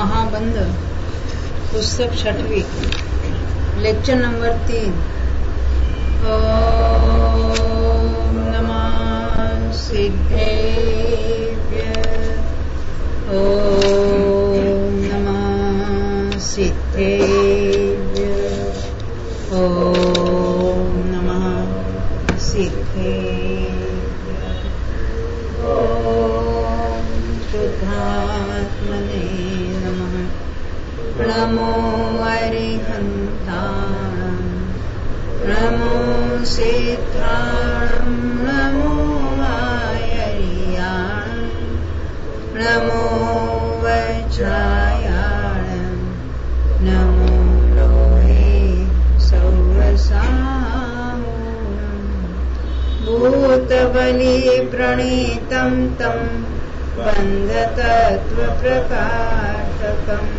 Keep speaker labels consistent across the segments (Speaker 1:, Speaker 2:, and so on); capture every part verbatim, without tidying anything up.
Speaker 1: महाबंध पुस्तक छठवीं, lecture number तीन। ओम नमः सिद्धेभ्य, ओम नमः सिद्धेभ्य, ओम नमः सिद्धेभ्य, ओम शुद्धात्मने नमः। नमो अरिहन्ताणं, नमो सिद्धाणं, नमो आयर्याणं, नमो वज्रायाणं, नमो लोहे सौरसाहुणं। भूतबली प्रणीतं तं बन्धतत्त्वप्रकाशकम्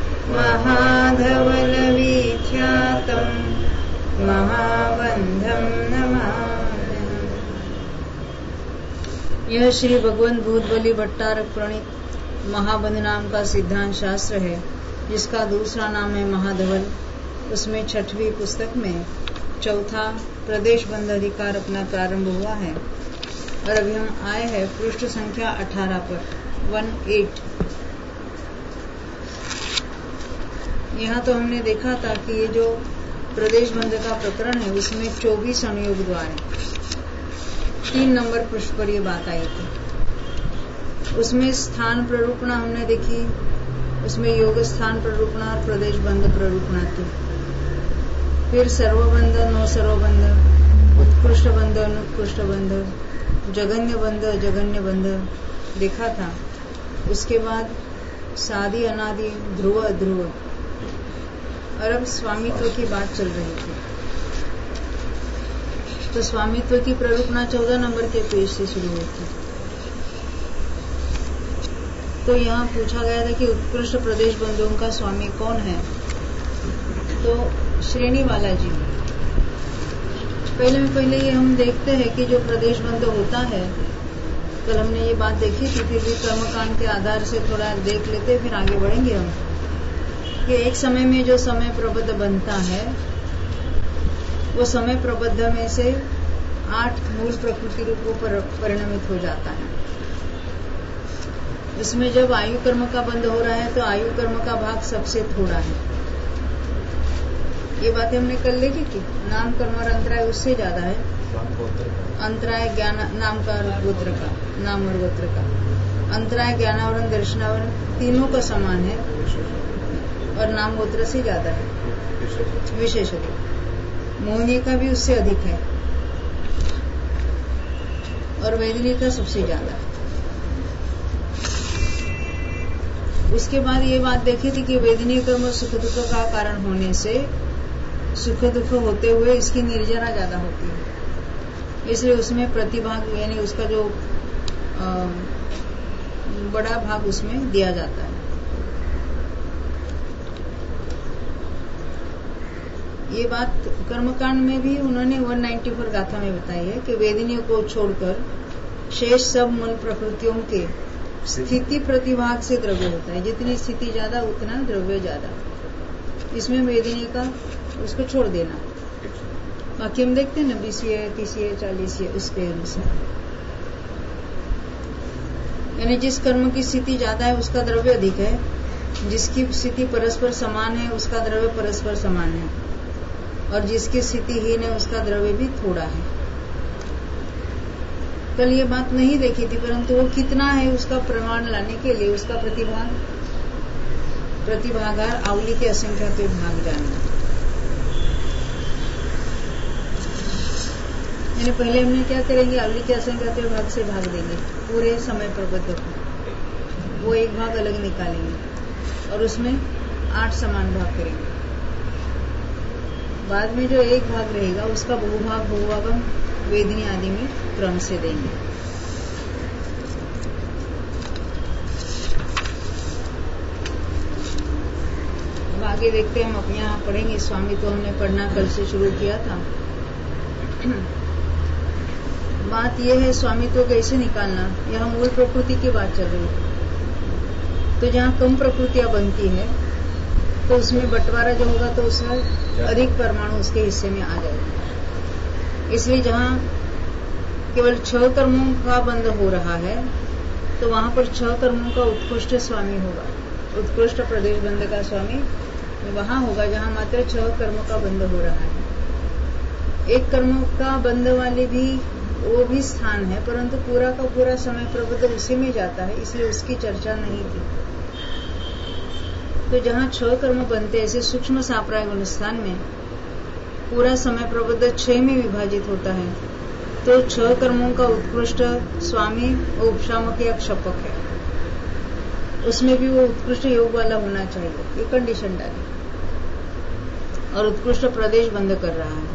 Speaker 1: महाधवलविख्यातं महाबंधं नमामि। यह श्री भगवान भूतबली भट्टारक प्रणीत महाबंध नाम का सिद्धांत शास्त्र है, जिसका दूसरा नाम है महाधवल। उसमें छठवीं पुस्तक में चौथा प्रदेश बंध अधिकार अपना प्रारंभ हुआ है और अभी हम आए हैं पृष्ठ संख्या अठारह पर, वन एट। यहाँ तो हमने देखा था कि ये जो प्रदेश बंध का प्रकरण है उसमें चौबीस अनुयोग द्वार है। तीन नंबर पृष्ठ पर ये बात आई थी। उसमें स्थान प्ररूपणा हमने देखी, उसमें योग स्थान प्ररूपणा और प्रदेश बंध प्ररूपणा थी। फिर सर्वबंध, नौ सर्वबंध, उत्कृष्ट बंध, अनुत्कृष्ट बंध, जघन्य बंध, जघन्य बंध देखा था। उसके बाद सादि, अनादि, ध्रुव, अध्रुव और अब स्वामित्व की बात चल रही थी। तो स्वामित्व की प्ररूपणा चौदह नंबर के पेज से शुरू हुई थी। तो यहाँ पूछा गया था कि उत्कृष्ट प्रदेश बंधुओं का स्वामी कौन है। तो श्रेणी वाला जी। पहले में पहले ये हम देखते हैं कि जो प्रदेश बंध होता है, कल हमने ये बात देखी थी, फिर भी कर्मकांड के आधार से थोड़ा देख लेते, फिर आगे बढ़ेंगे हम। कि एक समय में जो समय प्रबद्ध बनता है, वो समय प्रबद्ध में से आठ मूल प्रकृति रूपों पर परिणमित हो जाता है। इसमें जब आयु कर्म का बंध हो रहा है तो आयु कर्म का भाग सबसे थोड़ा है। ये बातें हमने कल देखी थी। नाम कर्म और अंतराय उससे ज्यादा है। अंतराय ज्ञान नाम का और गोत्र का, नाम और गोत्र का। अंतराय ज्ञानावरण, दर्शनावरण तीनों का समान है और नाम गोत्र से ज्यादा है विशेषतः। मोहिनी का भी उससे अधिक है और वेदिनी का सबसे ज्यादा है। उसके बाद ये बात देखी थी कि वेदिनी कर्म सुख दुख का कारण होने से सुख दुख होते हुए इसकी निर्जरा ज्यादा होती है, इसलिए उसमें प्रतिभाग यानी उसका जो आ, बड़ा भाग उसमें दिया जाता है। ये बात कर्मकांड में भी उन्होंने एक सौ चौरानवे गाथा में बताई है कि वेदिनियों को छोड़कर शेष सब मूल प्रकृतियों के स्थिति प्रतिभाग से द्रव्य होता है। जितनी स्थिति ज्यादा उतना द्रव्य ज्यादा। इसमें वेदिनी का उसको छोड़ देना। बाकी हम देखते हैं ना, बीसीए, तीसीए, चालीसीए, उसके अनुसार यानी जिस कर्म की स्थिति ज्यादा है उसका द्रव्य अधिक है, जिसकी स्थिति परस्पर समान है उसका द्रव्य परस्पर समान है, और जिसकी स्थिति हीन है उसका द्रव्य भी थोड़ा है। कल ये बात नहीं देखी थी, परंतु वो कितना है उसका प्रमाण लाने के लिए उसका प्रतिभाग प्रतिभागार आवली के असंख्यात भाग जानना। यानी पहले हमने क्या करेंगे, आवली के असंख्यात भाग से भाग देंगे पूरे समय प्रबद्ध को, वो एक भाग अलग निकालेंगे और उसमें आठ समान भाग करेंगे। बाद में जो एक भाग रहेगा उसका बहुभाग बहुभागम वेदिनी आदि में क्रम से देंगे। अब आगे देखते हैं, हम अपने यहाँ पढ़ेंगे। स्वामी तो हमने पढ़ना कल से शुरू किया था। बात यह है स्वामित्व कैसे निकालना, यहाँ मूल प्रकृति की बात चल रही है। तो जहाँ कम प्रकृतियां बनती है तो उसमें बंटवारा जो होगा तो उसमें अधिक परमाणु उसके हिस्से में आ जाएगा। इसलिए जहाँ केवल छह कर्मों का बंध हो रहा है तो वहां पर छह कर्मों का उत्कृष्ट स्वामी होगा, उत्कृष्ट प्रदेश बंध का स्वामी वहां होगा जहां मात्र छह कर्मों का बंध हो रहा है। एक कर्मों का बंध वाले भी वो भी स्थान है, परंतु पूरा का पूरा समय प्रबुद्ध उसी में जाता है, इसलिए उसकी चर्चा नहीं की। तो जहाँ छह कर्म बनते ऐसे सूक्ष्म साप्राय गुण स्थान में पूरा समय प्रबुद्ध छह में विभाजित होता है, तो छह कर्मों का उत्कृष्ट स्वामी और उपशामक या क्षपक है, उसमें भी वो उत्कृष्ट योग वाला होना चाहिए, ये कंडीशन डाली। और उत्कृष्ट प्रदेश बंद कर रहा है।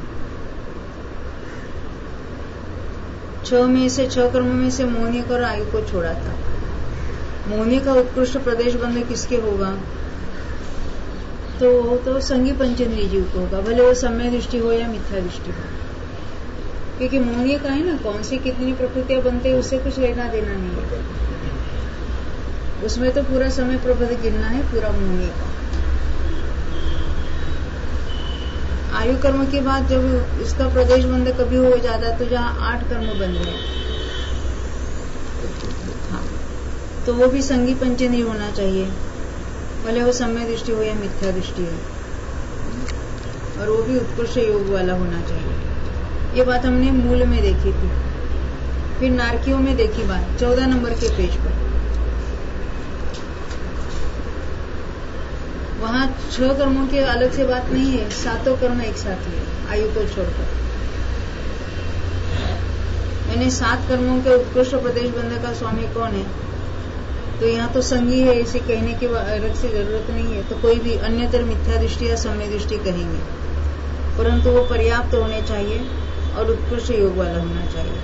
Speaker 1: छह में से छह कर्मों में से मोहनिक और आयु को छोड़ा था। मोहनी का उत्कृष्ट प्रदेश बंद किसके होगा? तो वो तो संगी पंचेंद्रिय जीव को होगा, भले वो समय दृष्टि हो या मिथ्या दृष्टि हो, क्योंकि मोहनी का है ना, कौन सी कितनी प्रकृतियां बनते हैं उससे कुछ लेना देना नहीं है, उसमें तो पूरा समय प्रबुद्ध गिनना है, पूरा मोहनी का। आयु कर्म के बाद जब इसका प्रदेश बंद कभी हो जाता तो जहाँ आठ कर्म बन गए, हाँ, तो वो भी संगी पंचेंद्रिय होना चाहिए, भले वो समय दृष्टि हो या मिथ्या दृष्टि हो, और वो भी उत्कृष्ट योग वाला होना चाहिए। ये बात हमने मूल में देखी थी। फिर नारकियों में देखी बात चौदह नंबर के पेज पर, वहां छह कर्मों की अलग से बात नहीं है, सातों कर्म एक साथ ही है आयु को छोड़कर। यानी सात कर्मों के उत्कृष्ट प्रदेश बंध का स्वामी कौन है? तो यहाँ तो संगी है, इसे कहने की अलग से जरूरत नहीं है, तो कोई भी अन्यतर मिथ्या दृष्टि या समय दृष्टि कहेंगे, परंतु वो पर्याप्त होने चाहिए और उत्कृष्ट योग वाला होना चाहिए।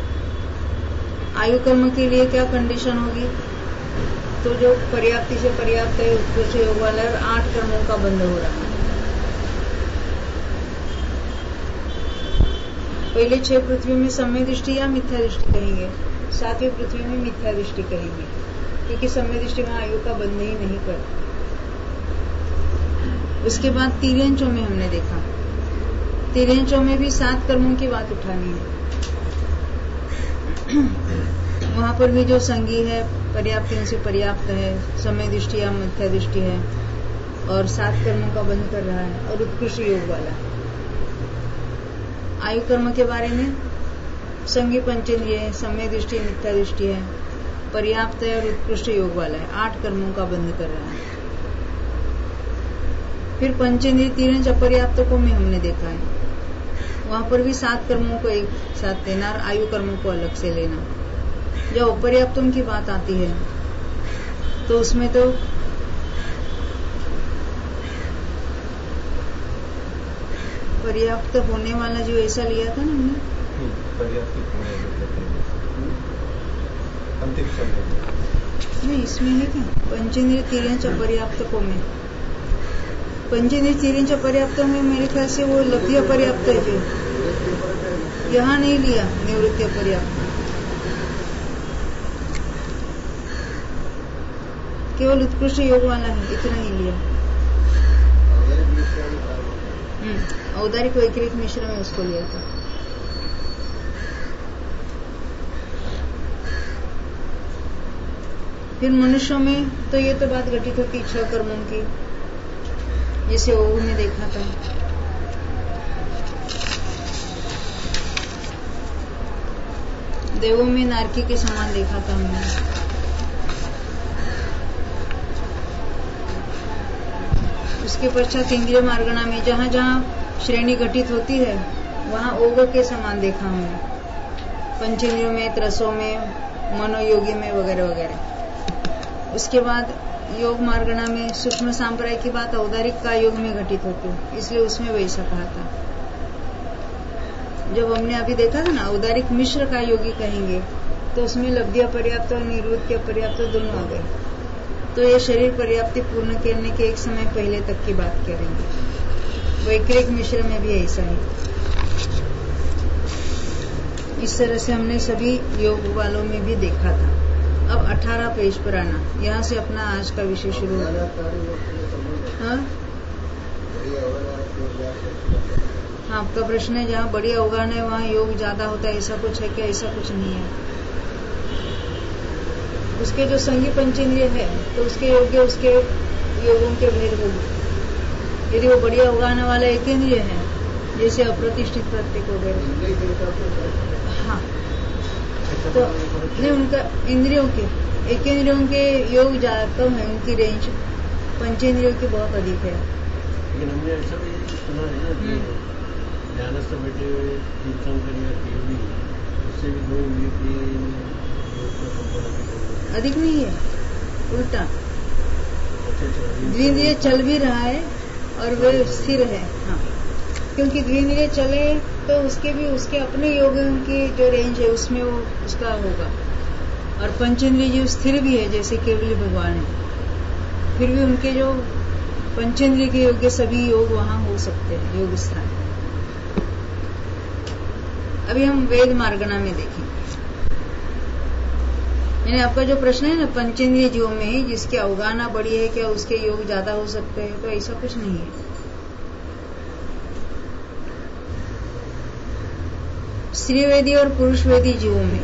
Speaker 1: आयु कर्म के लिए क्या कंडीशन होगी? तो जो पर्याप्ति से पर्याप्त है, उत्कृष्ट योग वाला है, आठ कर्मों का बंध हो रहा है। पहले छह पृथ्वी में समय दृष्टि या मिथ्या दृष्टि कहेंगे, सातवीं पृथ्वी में मिथ्या दृष्टि कहेंगे, क्योंकि समय दृष्टि में आयु का बंध ही नहीं करता। उसके बाद तिर्यंचों में हमने देखा, तिर्यंचों में भी सात कर्मों की बात उठानी है। वहां पर भी जो संगी है पर्याप्त से पर्याप्त है, समय दृष्टि या मिथ्या दृष्टि है, और सात कर्मों का बंध कर रहा है, और उत्कृष्ट योग वाला। आयु कर्म के बारे में संगी पंचेंद्रिय है, समय दृष्टि मिथ्या दृष्टि है, पर्याप्त है और उत्कृष्ट योग वाला है, आठ कर्मों का बंध कर रहा है। फिर पंचेंद्रिय तिरंज अपर्याप्तकों में हमने देखा है, वहां पर भी सात कर्मों को एक साथ लेना और आयु कर्मों को अलग से लेना। जब अपर्याप्तों की बात आती है तो उसमें तो पर्याप्त होने वाला जो ऐसा लिया था ना हमने, नहीं इसमें है क्या? पंचेंद्रिय तिरंज अपर्याप्तकों में, पंचेंद्रिय तिरंज अपर्याप्तों में मेरे ख्याल से वो लब्धि अपर्याप्त है, जो यहाँ नहीं लिया निवृत्ति अपर्याप्त, केवल उत्कृष्ट योग वाला है, इतना ही लिया। औदारिक वैक्रिक मिश्र में उसको लिया था। फिर मनुष्यों में तो ये तो बात घटित होती छह कर्मों की, जिसे ओहू में देखा था। देवों में नारकी के समान देखा था हमने। उसके पश्चात इंद्रिय मार्गणा में जहां जहां श्रेणी घटित होती है वहां ओग के समान देखा हमने, पंचेंद्रियों में, त्रसों में, मनोयोगी में वगैरह वगैरह। उसके बाद योग मार्गणा में सूक्ष्म सांप्राय की बात औदारिक का योग में घटित होती, इसलिए उसमें वैसा कहा था। जब हमने अभी देखा था ना औदारिक मिश्र का योगी कहेंगे, तो उसमें लब्धि अपर्याप्त और निवृत्ति अपर्याप्त दोनों आ गए। तो ये शरीर पर्याप्ति पूर्ण करने के एक समय पहले तक की बात करेंगे। वैक्रिक मिश्र में भी ऐसा है। इस तरह से हमने सभी योग वालों में भी देखा था। अब अठारह पेज पर आना, यहाँ से अपना आज का विषय शुरू होगा। हाँ हाँ, आपका प्रश्न है जहाँ बड़ी अवगाहन है वहाँ योग ज्यादा होता है, ऐसा कुछ है क्या? ऐसा कुछ नहीं है। उसके जो संगी पंचेंद्रिय है तो उसके योग्य उसके योगों के भेद होगी। यदि वो बढ़िया अवगाहन वाला एकेंद्रिय है, जैसे अप्रतिष्ठित प्रत्येक वगैरह, हाँ, तो नहीं, उनका इंद्रियों के एकेंद्रियों के योग ज्यादा कम है, उनकी रेंज पंचेंद्रियों की बहुत अधिक है।
Speaker 2: लेकिन हमने ऐसा भी सुना है ना कि ध्यानस्थ बैठे हुए तीर्थंकर या केवली, उससे भी दो इंद्रियों की
Speaker 1: अधिक नहीं है, उल्टा द्विंद्रिय चल भी रहा है और वह स्थिर है। हाँ, क्योंकि द्विंद्रिय चले तो उसके भी उसके अपने योग की जो रेंज है उसमें वो उसका होगा, और पंचेंद्रिय जो स्थिर भी है जैसे केवली भगवान है, फिर भी उनके जो पंचेंद्रिय के योग्य सभी योग वहां हो सकते हैं, योग स्थान। अभी हम वेद मार्गणा में देखेंगे। यानी आपका जो प्रश्न है ना, पंचेंद्रिय जीवों में जिसकी अवगाहना बड़ी है, क्या उसके योग ज्यादा हो सकते हैं? तो ऐसा कुछ नहीं है। स्त्रीवेदी और पुरुषवेदी जीवों में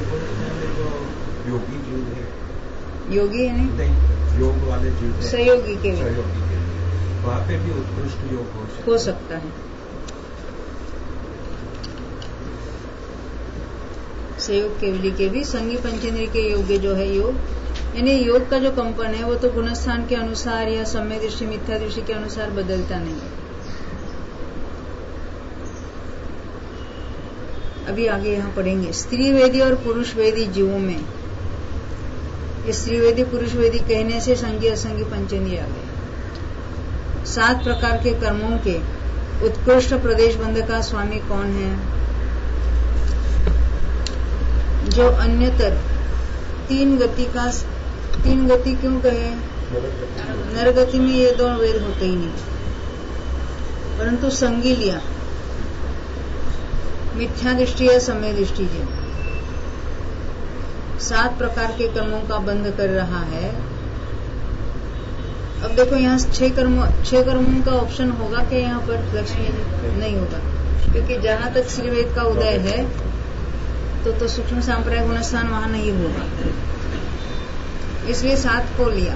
Speaker 2: योगी जीव है,
Speaker 1: योगी है नहीं,
Speaker 2: योग वाले जीव
Speaker 1: सहयोगी के
Speaker 2: वहाँ पे भी उत्कृष्ट योग हो सकता,
Speaker 1: हो सकता है। सहयोग केवली के भी संगी पंचेंद्रिय के योग्य जो है योग, यानी योग का जो कंपन है वो तो गुणस्थान के अनुसार या समय दृष्टि मिथ्या दृष्टि के अनुसार बदलता नहीं है। अभी आगे यहाँ पढ़ेंगे स्त्रीवेदी और पुरुषवेदी जीवों में। ये स्त्रीवेदी पुरुषवेदी कहने से संगी असंगी पंचेंद्रिय आ गए। सात प्रकार के कर्मों के उत्कृष्ट प्रदेश बंध का स्वामी कौन है? जो अन्यतर तीन गति का, तीन गति क्यों कहे? नरगति में ये दोनों वेद होते ही नहीं, परंतु संगी लिया, मिथ्या दृष्टि या समय दृष्टि जी सात प्रकार के कर्मों का बंध कर रहा है। अब देखो यहाँ छह कर्मों छह कर्मों का ऑप्शन होगा क्या यहाँ पर? लक्ष्मी जी नहीं होगा, क्योंकि जहां तक श्रीवेद का उदय है तो तो सूक्ष्म सांप्रदाय गुणस्थान वहां नहीं होगा, इसलिए सात को लिया।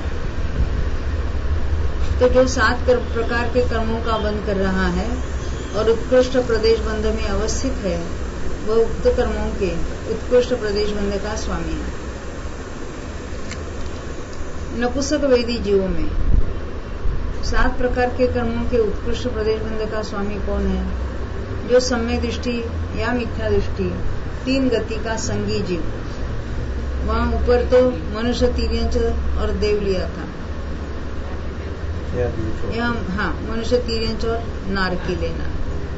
Speaker 1: तो जो सात कर, प्रकार के कर्मों का बंध कर रहा है और उत्कृष्ट प्रदेश बंध में अवस्थित है, वह उक्त कर्मों के उत्कृष्ट प्रदेश बंध का स्वामी है। नपुंसक वेदी जीवों में सात प्रकार के कर्मों के उत्कृष्ट प्रदेश बंध का स्वामी कौन है? जो सम्यक दृष्टि या मिथ्या दृष्टि तीन गति का संगी जीव। वहां ऊपर तो मनुष्य, तिर्यंच और देव लिया था, यहाँ हाँ मनुष्य, तिर्यंच और नारकी लेना।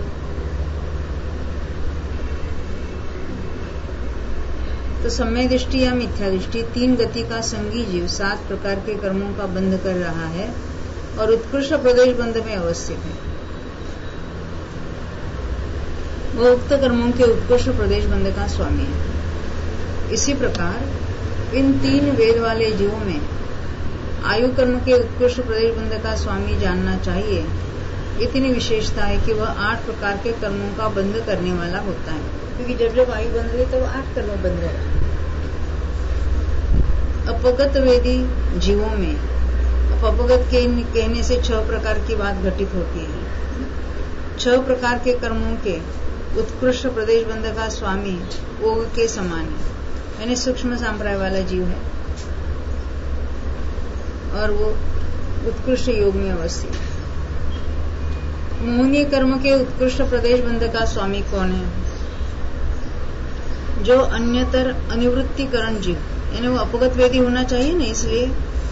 Speaker 1: तो समय दृष्टि या मिथ्या दृष्टि तीन गति का संगी जीव सात प्रकार के कर्मों का बंध कर रहा है और उत्कृष्ट प्रदेश बंध में अवस्थित है। वह उक्त कर्मों के उत्कृष्ट प्रदेश बंध का स्वामी है। इसी प्रकार इन तीन वेद वाले जीवों में आयु कर्म के उत्कृष्ट प्रदेश बंध का स्वामी जानना चाहिए। इतनी विशेषता है कि वह आठ प्रकार के कर्मों का बंध करने वाला होता है, क्योंकि जब जब आयु बंध रही तो आठ कर्म बंध रहे। अपगत वेदी जीवों में अपगत के कहने से छह प्रकार की बात घटित होती है। छह प्रकार के कर्मों के उत्कृष्ट प्रदेश बंध का स्वामी ओग के समान है, यानी सूक्ष्म सांप्रदाय वाला जीव है और वो उत्कृष्ट योग में अवस्थित है। मोहनीय कर्म के उत्कृष्ट प्रदेश बंध का स्वामी कौन है? जो अन्यतर अनिवृत्तिकरण जीव, यानी वो अपगत वेदी होना चाहिए ना, इसलिए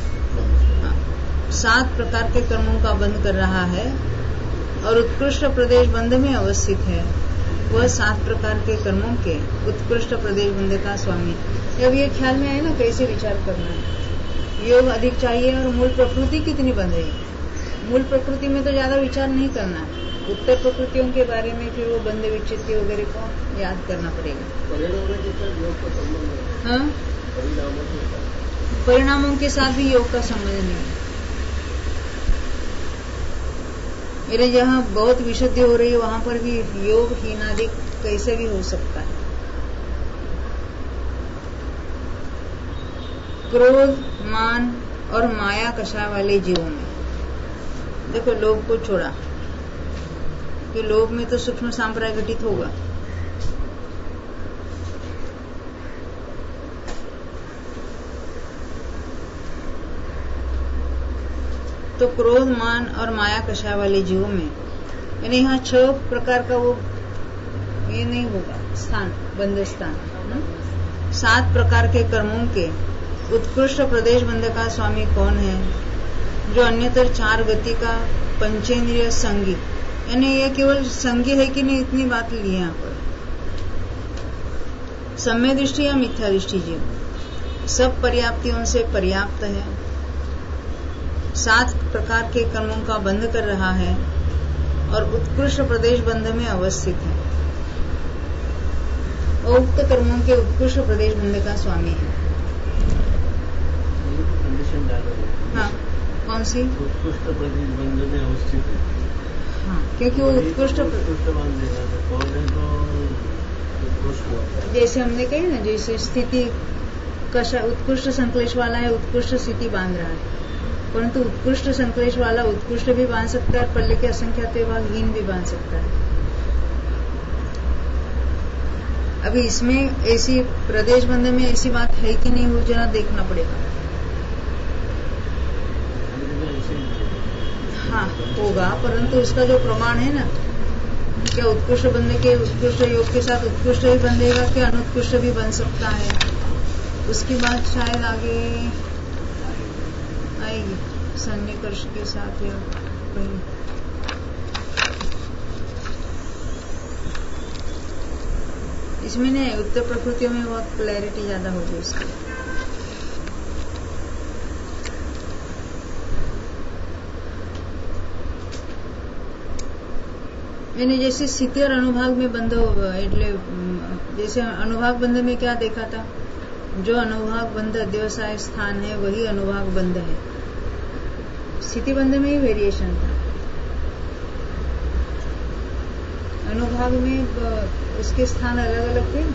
Speaker 1: सात प्रकार के कर्मों का बंध कर रहा है और उत्कृष्ट प्रदेश बंध में अवस्थित है। वह सात प्रकार के कर्मों के उत्कृष्ट प्रदेश बंध का स्वामी। जब ये ख्याल में आए ना कैसे विचार करना है। योग अधिक चाहिए और मूल प्रकृति कितनी बंध रही है। मूल प्रकृति में तो ज्यादा विचार नहीं करना है, उत्तर प्रकृतियों के बारे में फिर वो बंध विच्छित्ति वगैरह को याद करना पड़ेगा।
Speaker 2: परिणाम के साथ योग का संबंध है।
Speaker 1: हाँ,
Speaker 2: परिणामों के साथ
Speaker 1: परिणामों के साथ भी योग का संबंध नहीं है। मेरे जहाँ बहुत विशुद्धि हो रही है वहां पर भी योग हीनादि कैसे भी हो सकता है। क्रोध, मान और माया कषाय वाले जीवों में देखो लोभ को छोड़ा कि लोभ में तो सूक्ष्म सांप्राय घटित होगा। तो क्रोध, मान और माया कषाय वाले जीवों में यानी यहाँ छह प्रकार का वो ये नहीं होगा स्थान, बंध स्थान। सात प्रकार के कर्मों के उत्कृष्ट प्रदेश बंध का स्वामी कौन है? जो अन्यतर चार गति का पंचेंद्रिय संगी, यानी ये केवल संगी है कि नहीं, इतनी बात ली है यहाँ पर। सम्य दृष्टि या मिथ्या दृष्टि जीव सब पर्याप्तियों से पर्याप्त है, सात प्रकार के कर्मों का बंध कर रहा है और उत्कृष्ट प्रदेश बंध में अवस्थित है। उक्त कर्मों के उत्कृष्ट प्रदेश बंध का स्वामी है।
Speaker 2: कंडीशन डालो।
Speaker 1: हाँ, कौन सी?
Speaker 2: उत्कृष्ट प्रदेश बंध में अवस्थित है।
Speaker 1: हाँ, क्योंकि वो उत्कृष्ट
Speaker 2: उत्कृष्ट बांध देगा तो कौन है तो उत्कृष्ट होता है।
Speaker 1: जैसे हमने कही ना, जैसे स्थिति कशा उत्कृष्ट संक्लेश वाला है, उत्कृष्ट स्थिति बांध रहा है, परंतु उत्कृष्ट संक्लेश वाला उत्कृष्ट भी बांध सकता है, पल्ले के असंख्यात विभाग हीन भी बांध सकता है। अभी इसमें ऐसी प्रदेश बंध में ऐसी बात है कि नहीं, वो जरा देखना पड़ेगा। हाँ होगा, परंतु इसका जो प्रमाण है ना, क्या उत्कृष्ट बंध के उत्कृष्ट योग के साथ उत्कृष्ट भी बंधेगा कि अनुत्कृष्ट भी बन सकता है, उसकी बात शायद आगे आएगी सन्निकर्ष के साथ या कहीं। इसमें नहीं, उत्तर प्रकृतियों में बहुत क्लैरिटी ज्यादा होगी इसकी। यानी जैसे स्थिति और अनुभाग में बंध होगा, એટલે जैसे अनुभाग बंध में क्या देखा था, जो अनुभाग बंध अध्यवसाय स्थान है वही अनुभाग बंध है। स्थिति बंध में ही वेरिएशन था, अनुभाग में उसके स्थान अलग अलग थे।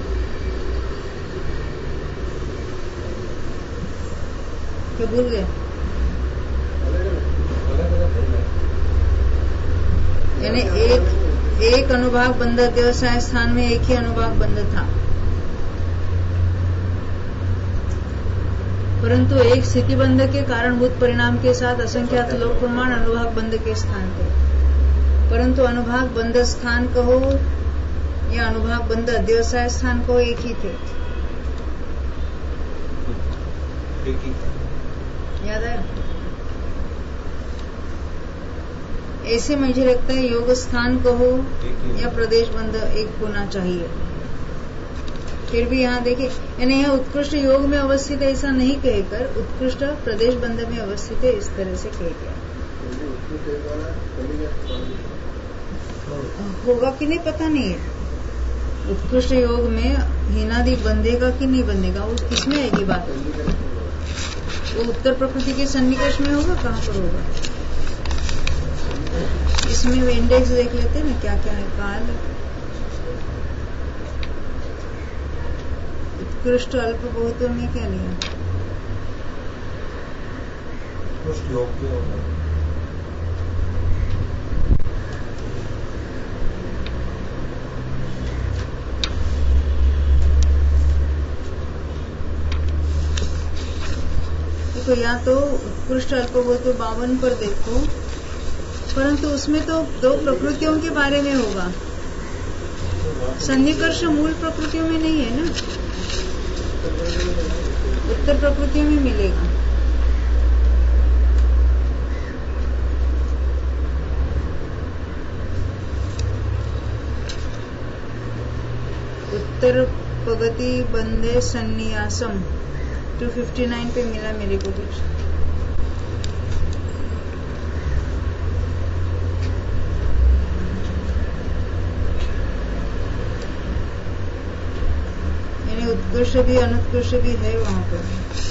Speaker 1: क्या भूल गए? यानी एक एक अनुभाग बंध अध्यवसाय स्थान में एक ही अनुभाग बंध था, परंतु एक स्थिति बंध के कारणभूत परिणाम के साथ असंख्यात लोक प्रमाण अनुभाग बंध के स्थान थे। परंतु अनुभाग बंध स्थान कहो या अनुभाग बंध अध्यवसाय स्थान कहो, एक ही थे।
Speaker 2: एक ही
Speaker 1: याद आया? ऐसे मुझे लगता है योग स्थान कहो या प्रदेश बंध एक होना चाहिए। फिर भी यहाँ देखिए, यानी यहाँ उत्कृष्ट योग में अवस्थित ऐसा नहीं कहकर उत्कृष्ट प्रदेश बंध में अवस्थित है, इस तरह से कह दिया। होगा कि नहीं पता नहीं है। उत्कृष्ट योग में हीनादि बंधेगा कि नहीं बंधेगा, वो किसमें आएगी बात? वो उत्तर प्रकृति के सन्निकर्ष में होगा, कहाँ पर होगा? इसमें इंडेक्स देख लेते हैं ना, क्या क्या है। काल, उत्कृष्ट अल्प बहुतों में क्या लिया?
Speaker 2: उत्कृष्ट योग में होगा।
Speaker 1: तो या तो उत्कृष्ट अल्प बहुतों बावन पर देखो, परंतु उसमें तो दो प्रकृतियों के बारे में होगा, सन्निकर्ष मूल प्रकृतियों में नहीं है ना, उत्तर प्रकृतियों में मिलेगा। उत्तर प्रगति बंदे सन्नियासम दो सौ उनसठ पे मिला मेरे को कुछ। उत्कृष्ट भी अनुत्कृष्ट भी है वहां पर।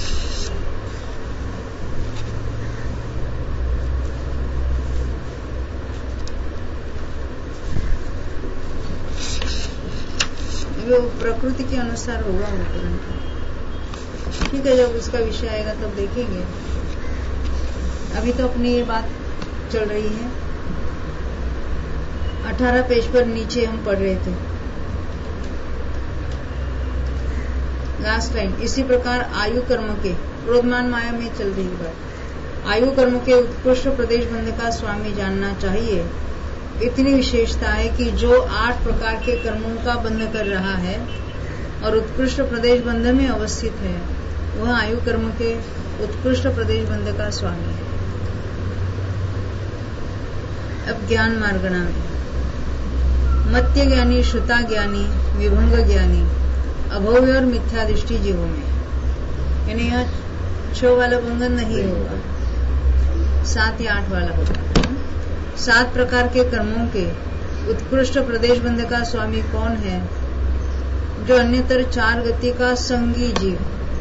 Speaker 1: वो प्रकृति के अनुसार होगा वो तुरंत। ठीक है, जब उसका विषय आएगा तब देखेंगे। अभी तो अपनी ये बात चल रही है। अठारह पेज पर नीचे हम पढ़ रहे थे, लास्ट लाइन। इसी प्रकार आयु कर्म के, क्रोधमान माया में चल रही बात, आयु कर्म के उत्कृष्ट प्रदेश बंध का स्वामी जानना चाहिए। इतनी विशेषता है कि जो आठ प्रकार के कर्मों का बंध कर रहा है और उत्कृष्ट प्रदेश बंध में अवस्थित है, वह आयु कर्म के उत्कृष्ट प्रदेश बंध का स्वामी है। अब ज्ञान मार्गणा में मत्य ज्ञानी, श्रुता ज्ञानी, विभंग ज्ञानी, अभव्य और मिथ्या दृष्टि जीवों में, यानी यहाँ छह वाला बंधन नहीं होगा, सात या आठ वाला होगा। सात प्रकार के कर्मों के उत्कृष्ट प्रदेश बंध का स्वामी कौन है? जो अन्यतर चार गति का संगी जीव।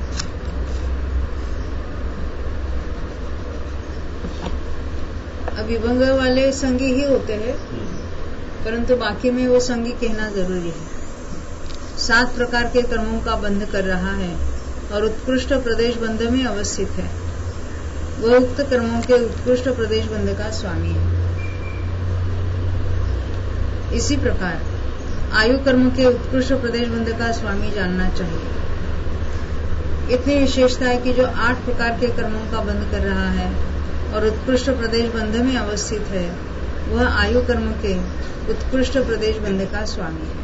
Speaker 1: अब विभंग वाले संगी ही होते हैं, परंतु बाकी में वो संगी कहना जरूरी है। सात प्रकार के कर्मों का बंध कर रहा है और उत्कृष्ट प्रदेश बंध में अवस्थित है, वह उक्त कर्मों के उत्कृष्ट प्रदेश बंध का स्वामी है। इसी प्रकार आयु कर्म के उत्कृष्ट प्रदेश बंध का स्वामी जानना चाहिए। इतनी विशेषता है कि जो आठ प्रकार के कर्मों का बंध कर रहा है और उत्कृष्ट प्रदेश बंध में अवस्थित है, वह आयु कर्म के उत्कृष्ट प्रदेश बंध का स्वामी है।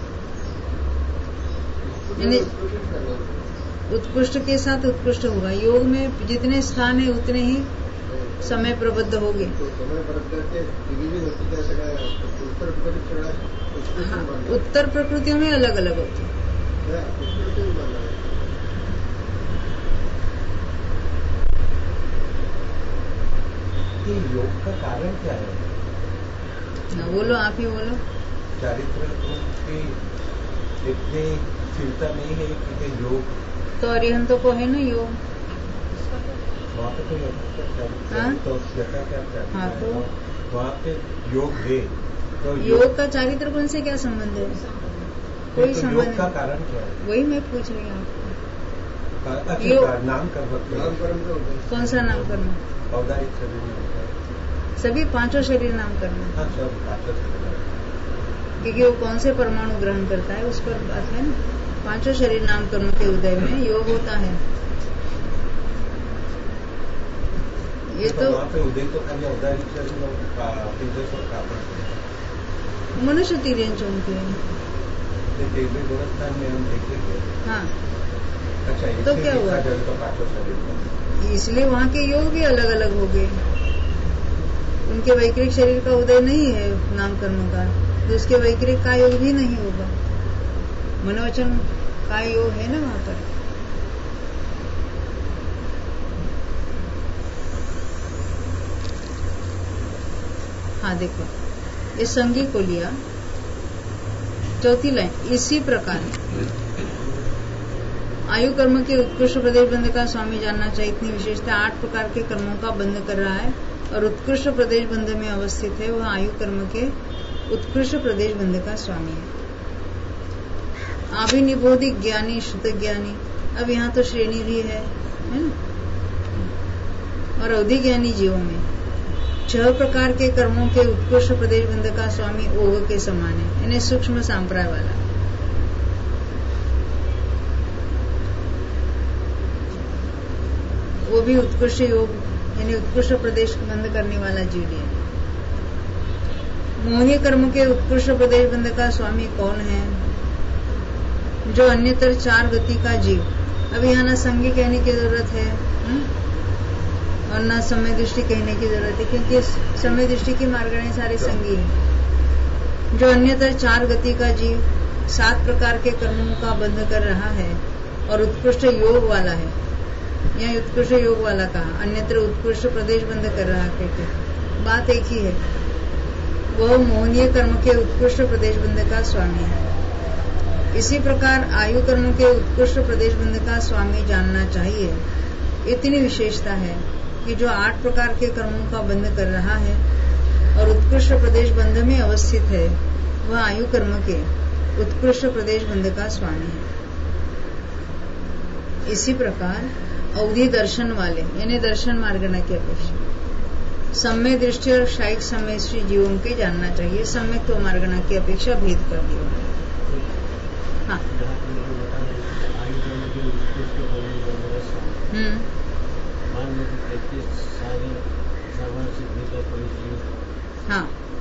Speaker 1: यानी उत्कृष्ट के साथ उत्कृष्ट होगा। योग में जितने स्थान है उतने ही समय प्रबद्ध होंगे। हाँ, उत्तर प्रकृतियों में अलग अलग होती है।
Speaker 3: योग का कारण क्या है?
Speaker 1: ना बोलो, आप ही बोलो।
Speaker 3: चारित्र की इतनी स्थिरता नहीं है कि योग
Speaker 1: तो अरिहंत को है ना योग।
Speaker 3: वहाँ पे तो
Speaker 1: हाँ?
Speaker 3: तो
Speaker 1: हाँ, तो
Speaker 3: वहाँ पे योग है तो
Speaker 1: योग का चारित्र गुण से क्या संबंध है? कोई
Speaker 3: तो
Speaker 1: संबंध
Speaker 3: योग का कारण क्या है?
Speaker 1: वही मैं पूछ रही हूँ आपको।
Speaker 3: अच्छा, नाम कर्म
Speaker 1: कौन सा नाम करना?
Speaker 3: औदारिक शरीर,
Speaker 1: सभी पांचों शरीर नाम करना।
Speaker 3: हाँ, सब पांचों शरीर,
Speaker 1: क्योंकि वो कौन से परमाणु ग्रहण करता है उस पर बात है ना। पांचों शरीर नाम कर्म के उदय में योग होता है। ये तो
Speaker 3: वहाँ पे उदय तो खाली औदारिक शरीर
Speaker 1: मनुष्य तीर्यन चौंकी है।
Speaker 3: गोरखस्थान में हम देखेंगे।
Speaker 1: हाँ,
Speaker 3: अच्छा,
Speaker 1: तो क्या हुआ?
Speaker 3: तो पांचों शरीर,
Speaker 1: इसलिए वहाँ के योग भी अलग अलग हो गए। उनके वैक्रिक शरीर का उदय नहीं है नाम कर्म का, तो उसके वैक्रिक का योग भी नहीं होगा। मनोवचन का योग है ना वहाँ पर। हाँ देखो, इस संगी को लिया, चौथी लाइन। इसी प्रकार आयु कर्म के उत्कृष्ट प्रदेश बंध का स्वामी जानना चाहिए। इतनी विशेषता, आठ प्रकार के कर्मों का बंध कर रहा है और उत्कृष्ट प्रदेश बंध में अवस्थित है, वह आयु कर्म के उत्कृष्ट प्रदेश बंध का स्वामी है। अभिनिबोधि ज्ञानी, श्रुत ज्ञानी, अब यहाँ तो श्रेणी भी है, है ना। और अवधि ज्ञानी जीवों में छह प्रकार के कर्मों के उत्कृष्ट प्रदेश बंध का स्वामी ओग के समान है, यानी सूक्ष्म सांप्राय वाला। वो भी उत्कृष्ट योग यानी उत्कृष्ट प्रदेश बंध करने वाला जीव है। मोही कर्म के उत्कृष्ट प्रदेश बंध का स्वामी कौन है? जो अन्यतर चार गति का जीव। अब यहाँ ना संगी कहने की जरूरत है हुँ? और ना समय दृष्टि कहने की जरूरत है, क्योंकि समय दृष्टि की मार्गणें सारे संगी है। जो अन्यतर चार गति का जीव सात प्रकार के कर्मों का बंध कर रहा है और उत्कृष्ट योग वाला है। यहाँ उत्कृष्ट योग वाला कहा, अन्यत्र उत्कृष्ट प्रदेश बंध कर रहा कहते, बात एक ही है। वह मोहनीय कर्म के उत्कृष्ट प्रदेश बंध का स्वामी है। इसी प्रकार आयु कर्म के उत्कृष्ट प्रदेश बंध का स्वामी जानना चाहिए। इतनी विशेषता है कि जो आठ प्रकार के कर्मों का बंध कर रहा है और उत्कृष्ट प्रदेश बंध में अवस्थित है, वह आयु कर्म के उत्कृष्ट प्रदेश बंध का स्वामी है। इसी प्रकार अवधि दर्शन वाले यानी दर्शन मार्गना की अपेक्षा सम्यक दृष्टि और शायिक सम्यश्री जीवों के जानना चाहिए। सम्यक तो मार्गना की अपेक्षा भेद कर दिया। हाँ हम्म हाँ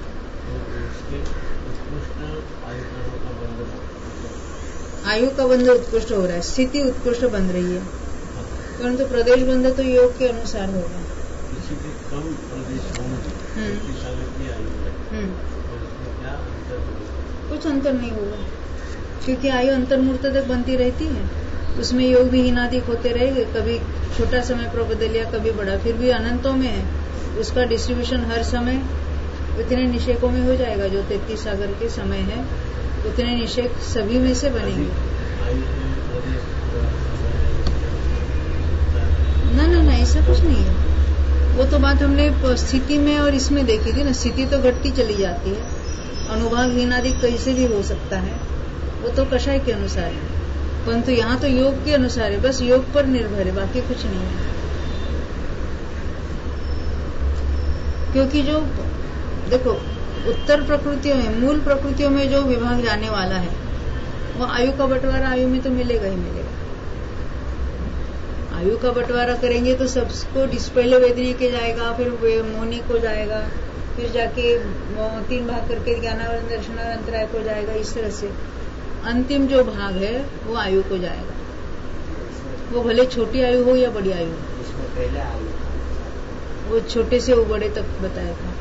Speaker 1: आयु का बंध उत्कृष्ट हो रहा है, स्थिति उत्कृष्ट बन रही है, परंतु प्रदेश बंध तो योग के अनुसार होगा।
Speaker 2: किसी भी कम प्रदेश की आयु है और इसमें क्या अंतर होगा?
Speaker 1: कुछ अंतर नहीं होगा, क्योंकि आयु अंतर्मूर्त तक बनती रहती है, उसमें योग भी हीनादिक होते रहेंगे। कभी छोटा समय प्रबल लिया, कभी बड़ा, फिर भी अनंतों में है, उसका डिस्ट्रीब्यूशन हर समय उतने निषेकों में हो जाएगा। जो तैतीस सागर के समय है उतने निषेक सभी में से बनेंगे। ना ना ना ऐसा कुछ नहीं है। वो तो बात हमने स्थिति में और इसमें देखी थी ना, स्थिति तो घटती चली जाती है, अनुभाग हीनादिक कैसे भी हो सकता है, वो तो कषाय के अनुसार है, परंतु यहाँ तो योग के अनुसार है, बस योग पर निर्भर है, बाकी कुछ नहीं है। क्योंकि जो देखो उत्तर प्रकृतियों में, मूल प्रकृतियों में जो विभाग जाने वाला है, वो आयु का बंटवारा आयु में तो मिलेगा ही मिलेगा। आयु का बंटवारा करेंगे तो सबको पहले वेदनी के जाएगा, फिर मोहनी को जाएगा, फिर जाके तीन भाग करके ज्ञानावरण दर्शनावरण अंतराय को जाएगा। इस तरह से अंतिम जो भाग है वो आयु को जाएगा, वो भले छोटी आयु हो या बड़ी आयु हो।
Speaker 3: इसमें पहले आयु
Speaker 1: वो छोटे से वो बड़े तक बताया था।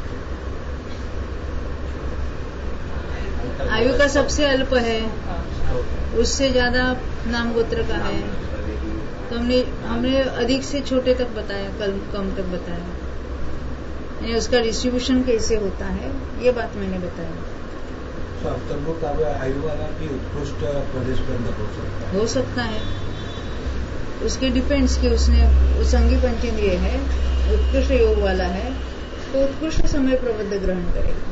Speaker 1: आयु का सबसे अल्प है, उससे ज्यादा नाम गोत्र का है, तो हमने हमने अधिक से छोटे तक बताया, कल कम तक बताया, यानी उसका डिस्ट्रीब्यूशन कैसे होता है ये बात मैंने बताया।
Speaker 3: तो अंतर्मुख आयु वाला भी उत्कृष्ट प्रदेश बंध हो सकता है?
Speaker 1: हो सकता है, उसके डिपेंड्स कि उसने उस अंगी पंचेंद्रिय है, उत्कृष्ट योग वाला है, तो उत्कृष्ट समय प्रबंध ग्रहण करेगा।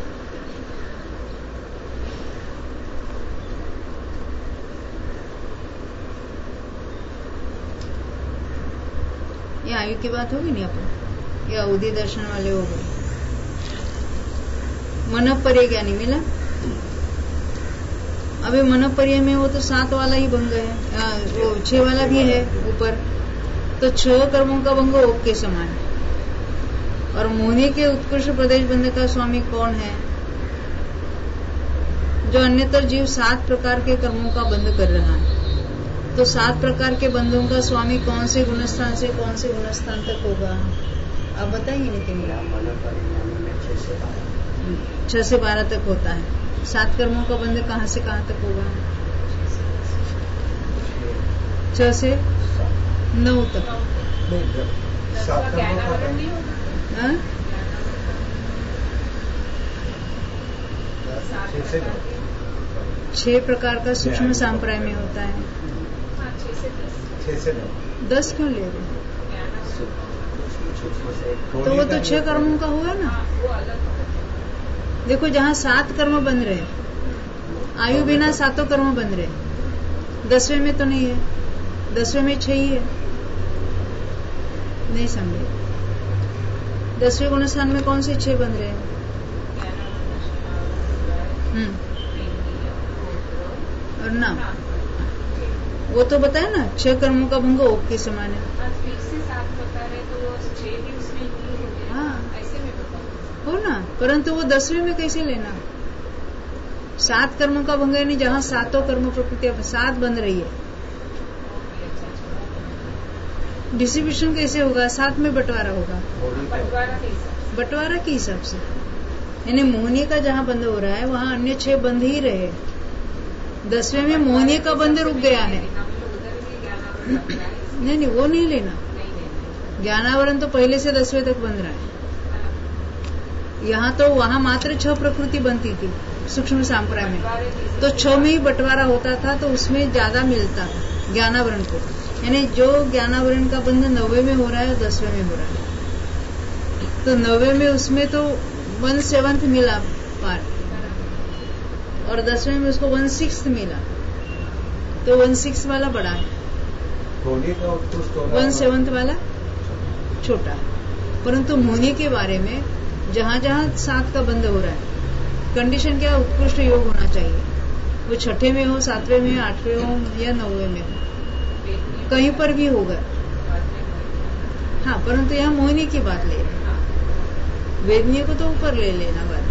Speaker 1: ये आयु की बात होगी नहीं अपन, या अवधि दर्शन वाले हो गए। मनोपर्य ज्ञानी मिला। अभी मनोपर्य में वो तो सात वाला ही भंग है, वो छह वाला भी है ऊपर, तो छह कर्मों का भंग ओक के समान है। और मोहनी के उत्कृष्ट प्रदेश बंध का स्वामी कौन है? जो अन्यतर जीव सात प्रकार के कर्मों का बंध कर रहा है। तो सात प्रकार के बंधों का स्वामी कौन से गुणस्थान से कौन से गुणस्थान तक होगा, आप बताएंगे नितिन? छह से बारह तक होता है। सात कर्मों का बंध कहाँ से कहाँ तक होगा? छह से नौ तक। हाँ? छह प्रकार का सूक्ष्म सांप्राय में होता है। दस क्यों ले रहे? तो वो तो छह कर्मों का हुआ ना। देखो जहाँ सात कर्म बन रहे, आयु बिना सातों कर्म बन रहे, दसवें में तो नहीं है, दसवें में छह ही है। नहीं समझे? दसवें गुणस्थान में कौन से छह बन रहे हैं? हम्म और ना वो तो बताया ना, छह कर्मों का भंग ओक के समान है। हाँ हो ना, परंतु वो दसवें में कैसे लेना? सात कर्मों का भंग नहीं, जहाँ सातों कर्म प्रकृति सात बन रही है, डिस्ट्रीब्यूशन कैसे होगा? सात में बंटवारा होगा, बंटवारा के हिसाब से। यानी मोहनी का जहाँ बंद हो रहा है वहाँ अन्य छह बंद ही रहे, दसवें में मोहनी का बंद रुक गया है। नहीं नहीं वो नहीं लेना, ज्ञानावरण तो पहले से दसवें तक बन रहा है। यहाँ तो वहाँ मात्र छह प्रकृति बनती थी, सूक्ष्म सांप्राय में, तो छह में ही बंटवारा होता था, तो उसमें ज्यादा मिलता था ज्ञानावरण को। यानी जो ज्ञानावरण का बंध नब्बे में हो रहा है, दसवें में हो रहा है, तो नब्बे में उसमें तो वन सेवंथ मिला पार्ट, और दसवें में उसको वन सिक्स मिला, तो वन सिक्स वाला बड़ा है, वन सेवंथ वाला छोटा है। परंतु मोहनी के बारे में जहां जहां सात का बंध हो रहा है, कंडीशन क्या, उत्कृष्ट योग होना चाहिए। वो छठे में हो, सातवें में, आठवें हो या नौवे में हो, कहीं पर भी होगा। हाँ, परंतु यहाँ मोहिनी की बात ले रहे हैं, वेदनीय को तो ऊपर ले लेना बात।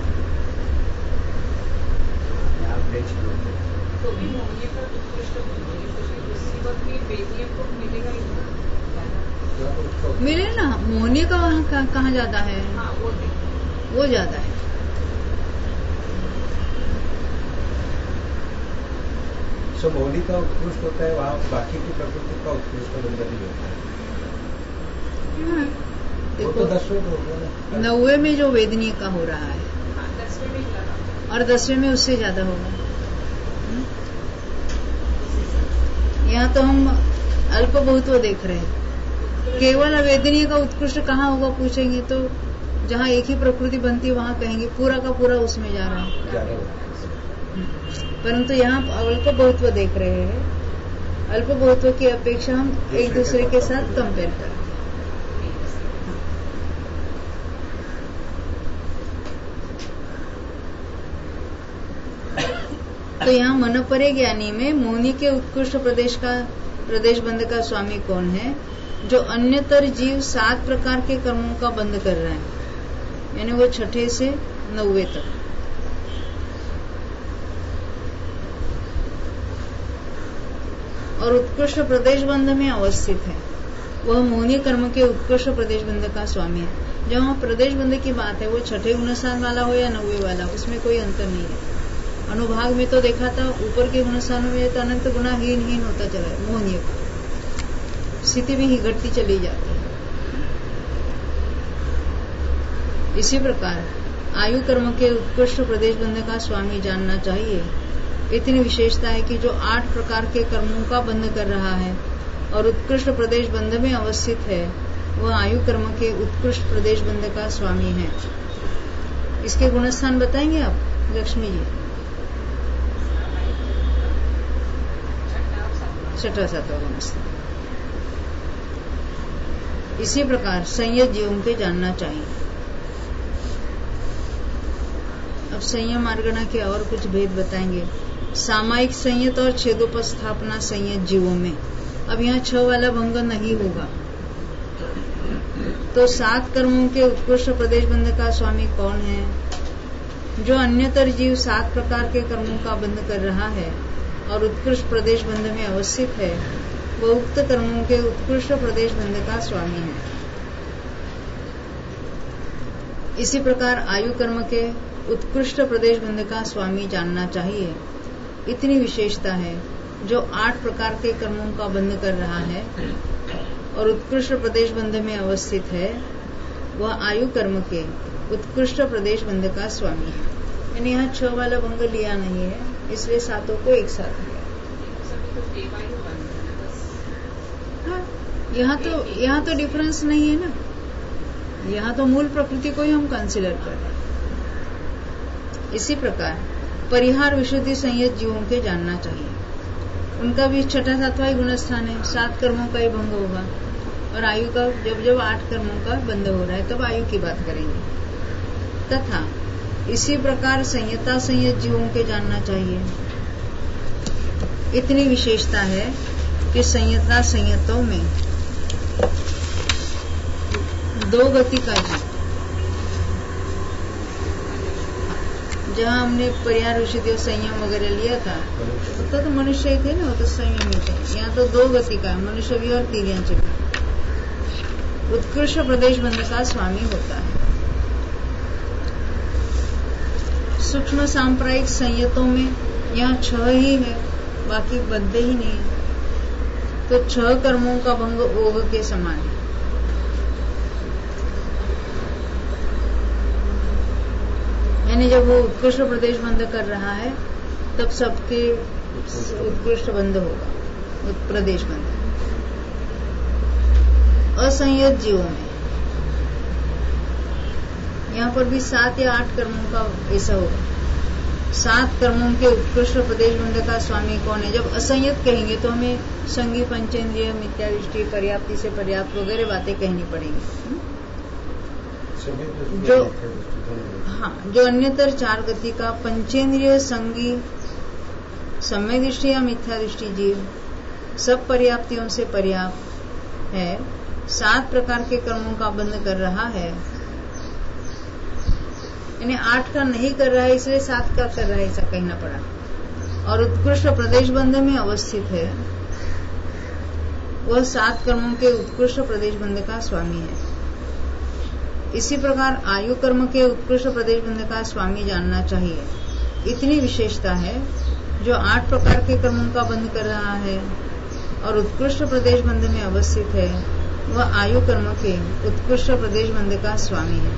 Speaker 4: तो भी मोहिनी का उत्कृष्ट उसी वक्त भी वेदनीय को मिलेगा ही,
Speaker 1: मिले ना। मोहिनी का वहाँ कहाँ ज्यादा है?
Speaker 4: हाँ, वो
Speaker 1: वो ज्यादा है।
Speaker 3: सो मोहिनी का उत्कृष्ट होता है, वहाँ बाकी की प्रकृति का उत्कृष्ट बंध नहीं होता है।
Speaker 1: हाँ,
Speaker 3: वो तो दसवें में होगा ना,
Speaker 1: नौवे में जो वेदनीय का हो रहा है,
Speaker 4: हाँ, दसवें में लगा,
Speaker 1: और दसवें में उससे ज्यादा होगा। यहाँ तो हम अल्प बहुत वो देख रहे हैं। केवल वेदनीय का उत्कृष्ट कहाँ होगा पूछेंगे तो जहाँ एक ही प्रकृति बनती वहाँ कहेंगे पूरा का पूरा उसमें जा रहा है। परंतु यहाँ अल्प बहुत्व देख रहे हैं, अल्प बहुत्व की अपेक्षा हम एक दूसरे के साथ कंपेयर करें। तो यहाँ मनपरे ज्ञानी में मोहिनी के उत्कृष्ट प्रदेश का प्रदेश बंध का स्वामी कौन है? जो अन्यतर जीव सात प्रकार के कर्मों का बंध कर रहा है, यानी वो छठे से नौवे तक। और उत्कृष्ट प्रदेश बंध में अवस्थित है, वह मोहिनी कर्म के उत्कृष्ट प्रदेश बंध का स्वामी है। जहाँ प्रदेश बंध की बात है, वो छठे गुणस्थान वाला हो या नौवे वाला, उसमें कोई अंतर नहीं है। अनुभाग में तो देखा था ऊपर के गुणस्थानों में तो अनंत गुना हीन हीन होता चला है, मोहनीय का स्थिति भी ही घटती चली जाती है। इसी प्रकार आयु कर्म के उत्कृष्ट प्रदेश बंध का स्वामी जानना चाहिए। इतनी विशेषता है कि जो आठ प्रकार के कर्मों का बंध कर रहा है और उत्कृष्ट प्रदेश बंध में अवस्थित है, वह आयु कर्म के उत्कृष्ट प्रदेश बंध का स्वामी है। इसके गुणस्थान बताएंगे आप लक्ष्मी जी? छठा सातवां गुणस्थान। इसी प्रकार संयत जीवों के जानना चाहिए। अब संयम मार्गणा के और कुछ भेद बताएंगे। सामायिक संयत और छेदोपस्थापना संयत जीवों में, अब यहाँ छह वाला भंग नहीं होगा। तो सात कर्मों के उत्कृष्ट प्रदेश बंध का स्वामी कौन है? जो अन्यतर जीव सात प्रकार के कर्मों का बंध कर रहा है और उत्कृष्ट प्रदेश बंध में अवस्थित है, वह उक्त कर्मों के उत्कृष्ट प्रदेश बंध का स्वामी है। इसी प्रकार आयु कर्म के उत्कृष्ट प्रदेश बंध का स्वामी जानना चाहिए। इतनी विशेषता है, जो आठ प्रकार के कर्मों का बंध कर रहा है और उत्कृष्ट प्रदेश बंध में अवस्थित है, वह आयु कर्म के उत्कृष्ट प्रदेश बंध का स्वामी है। यानी यहाँ छह वाला भंग लिया नहीं है, इसलिए सातों को एक साथ लिया। हाँ, यहाँ तो यहाँ तो डिफरेंस नहीं है ना, यहाँ तो मूल प्रकृति को ही हम कंसिडर कर रहे हैं। इसी प्रकार परिहार विशुद्धि संयत जीवों के जानना चाहिए। उनका भी छठा सातवां गुणस्थान है, सात कर्मों का ही भंग होगा और आयु का जब जब आठ कर्मों का बंध हो रहा है तब आयु की बात करेंगे। तथा इसी प्रकार संयता संयत जीवों के जानना चाहिए। इतनी विशेषता है कि संयता संयतों में दो गति का जीव, जहाँ हमने परिहार विशुद्धि संयम वगैरह लिया था तो, तो मनुष्य ही थे ना, वो तो संयम ही थे। यहाँ तो दो गति का मनुष्य भी और तिर्यंच भी उत्कृष्ट प्रदेश बंध का स्वामी होता है। सूक्ष्म सांप्रायिक संयतों में यहाँ छह ही है, बाकी बद्ध ही नहीं है। तो छह कर्मों का भंग ओघ के समान है। यानी यानी जब वो उत्कृष्ट प्रदेश बंध कर रहा है तब सबके उत्कृष्ट बंध होगा, प्रदेश बंध। असंयत जीवों में यहाँ पर भी सात या आठ कर्मों का ऐसा होगा। सात कर्मों के उत्कृष्ट प्रदेश बंध का स्वामी कौन है? जब असंयत कहेंगे तो हमें संगी, पंचेंद्रिय, मिथ्यादृष्टि, पर्याप्ति से पर्याप्त वगैरह बातें कहनी पड़ेंगी। जो हाँ जो अन्यतर चार गति का पंचेंद्रिय, संगी, सम्य दृष्टि या मिथ्या दृष्टि जीव सब पर्याप्तियों से पर्याप्त है, सात प्रकार के कर्मों का बंध कर रहा है, यानी आठ का नहीं कर रहा है इसलिए सात का कर रहा है ऐसा कहना पड़ा, और उत्कृष्ट प्रदेश बंध में अवस्थित है, वह सात कर्मों के उत्कृष्ट प्रदेश बंध का स्वामी है। इसी प्रकार आयु कर्म के उत्कृष्ट प्रदेश बंध का स्वामी जानना चाहिए। इतनी विशेषता है, जो आठ प्रकार के कर्मों का बंध कर रहा है और उत्कृष्ट प्रदेश बंध में अवस्थित है, वह आयु कर्म के उत्कृष्ट प्रदेश बंध का स्वामी है।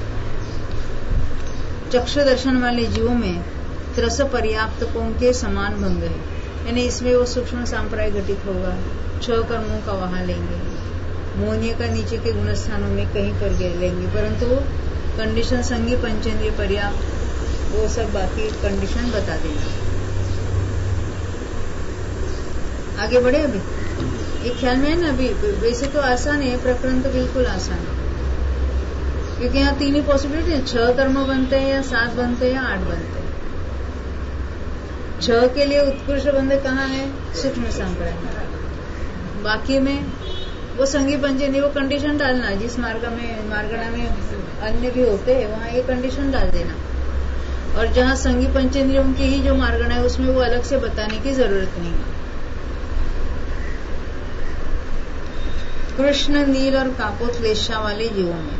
Speaker 1: चक्षु दर्शन वाले जीवों में त्रस पर्याप्तकों के समान भंग है, यानी इसमें वो सूक्ष्म सांप्राय घटित होगा। छह कर्मों का वहां लेंगे, मोहनीय का नीचे के गुण स्थानों में कहीं पर लेंगे, परंतु कंडीशन संगी, पंचेंद्रिय, पर्याप्त वो सब बाकी कंडीशन बता देंगे। आगे बढ़े अभी ये ख्याल में है ना। अभी वैसे तो आसान है, प्रकरण तो बिल्कुल आसान है, क्योंकि यहाँ तीन ही पॉसिबिलिटी है, छह कर्म बनते हैं या सात बनते हैं या आठ बनते हैं। छह के लिए उत्कृष्ट बंध कहाँ है? सूक्ष्म सांप्राय। बाकी में वो संगी पंचेंद्रिय वो कंडीशन डालना, जिस मार्ग में मार्गणा में अन्य भी होते हैं वहां ये कंडीशन डाल देना, और जहाँ संगी पंचेंद्रियों की ही जो मार्गणा है उसमें वो अलग से बताने की जरूरत नहीं है। कृष्ण, नील और कापोत्लेशा वाले जीवों में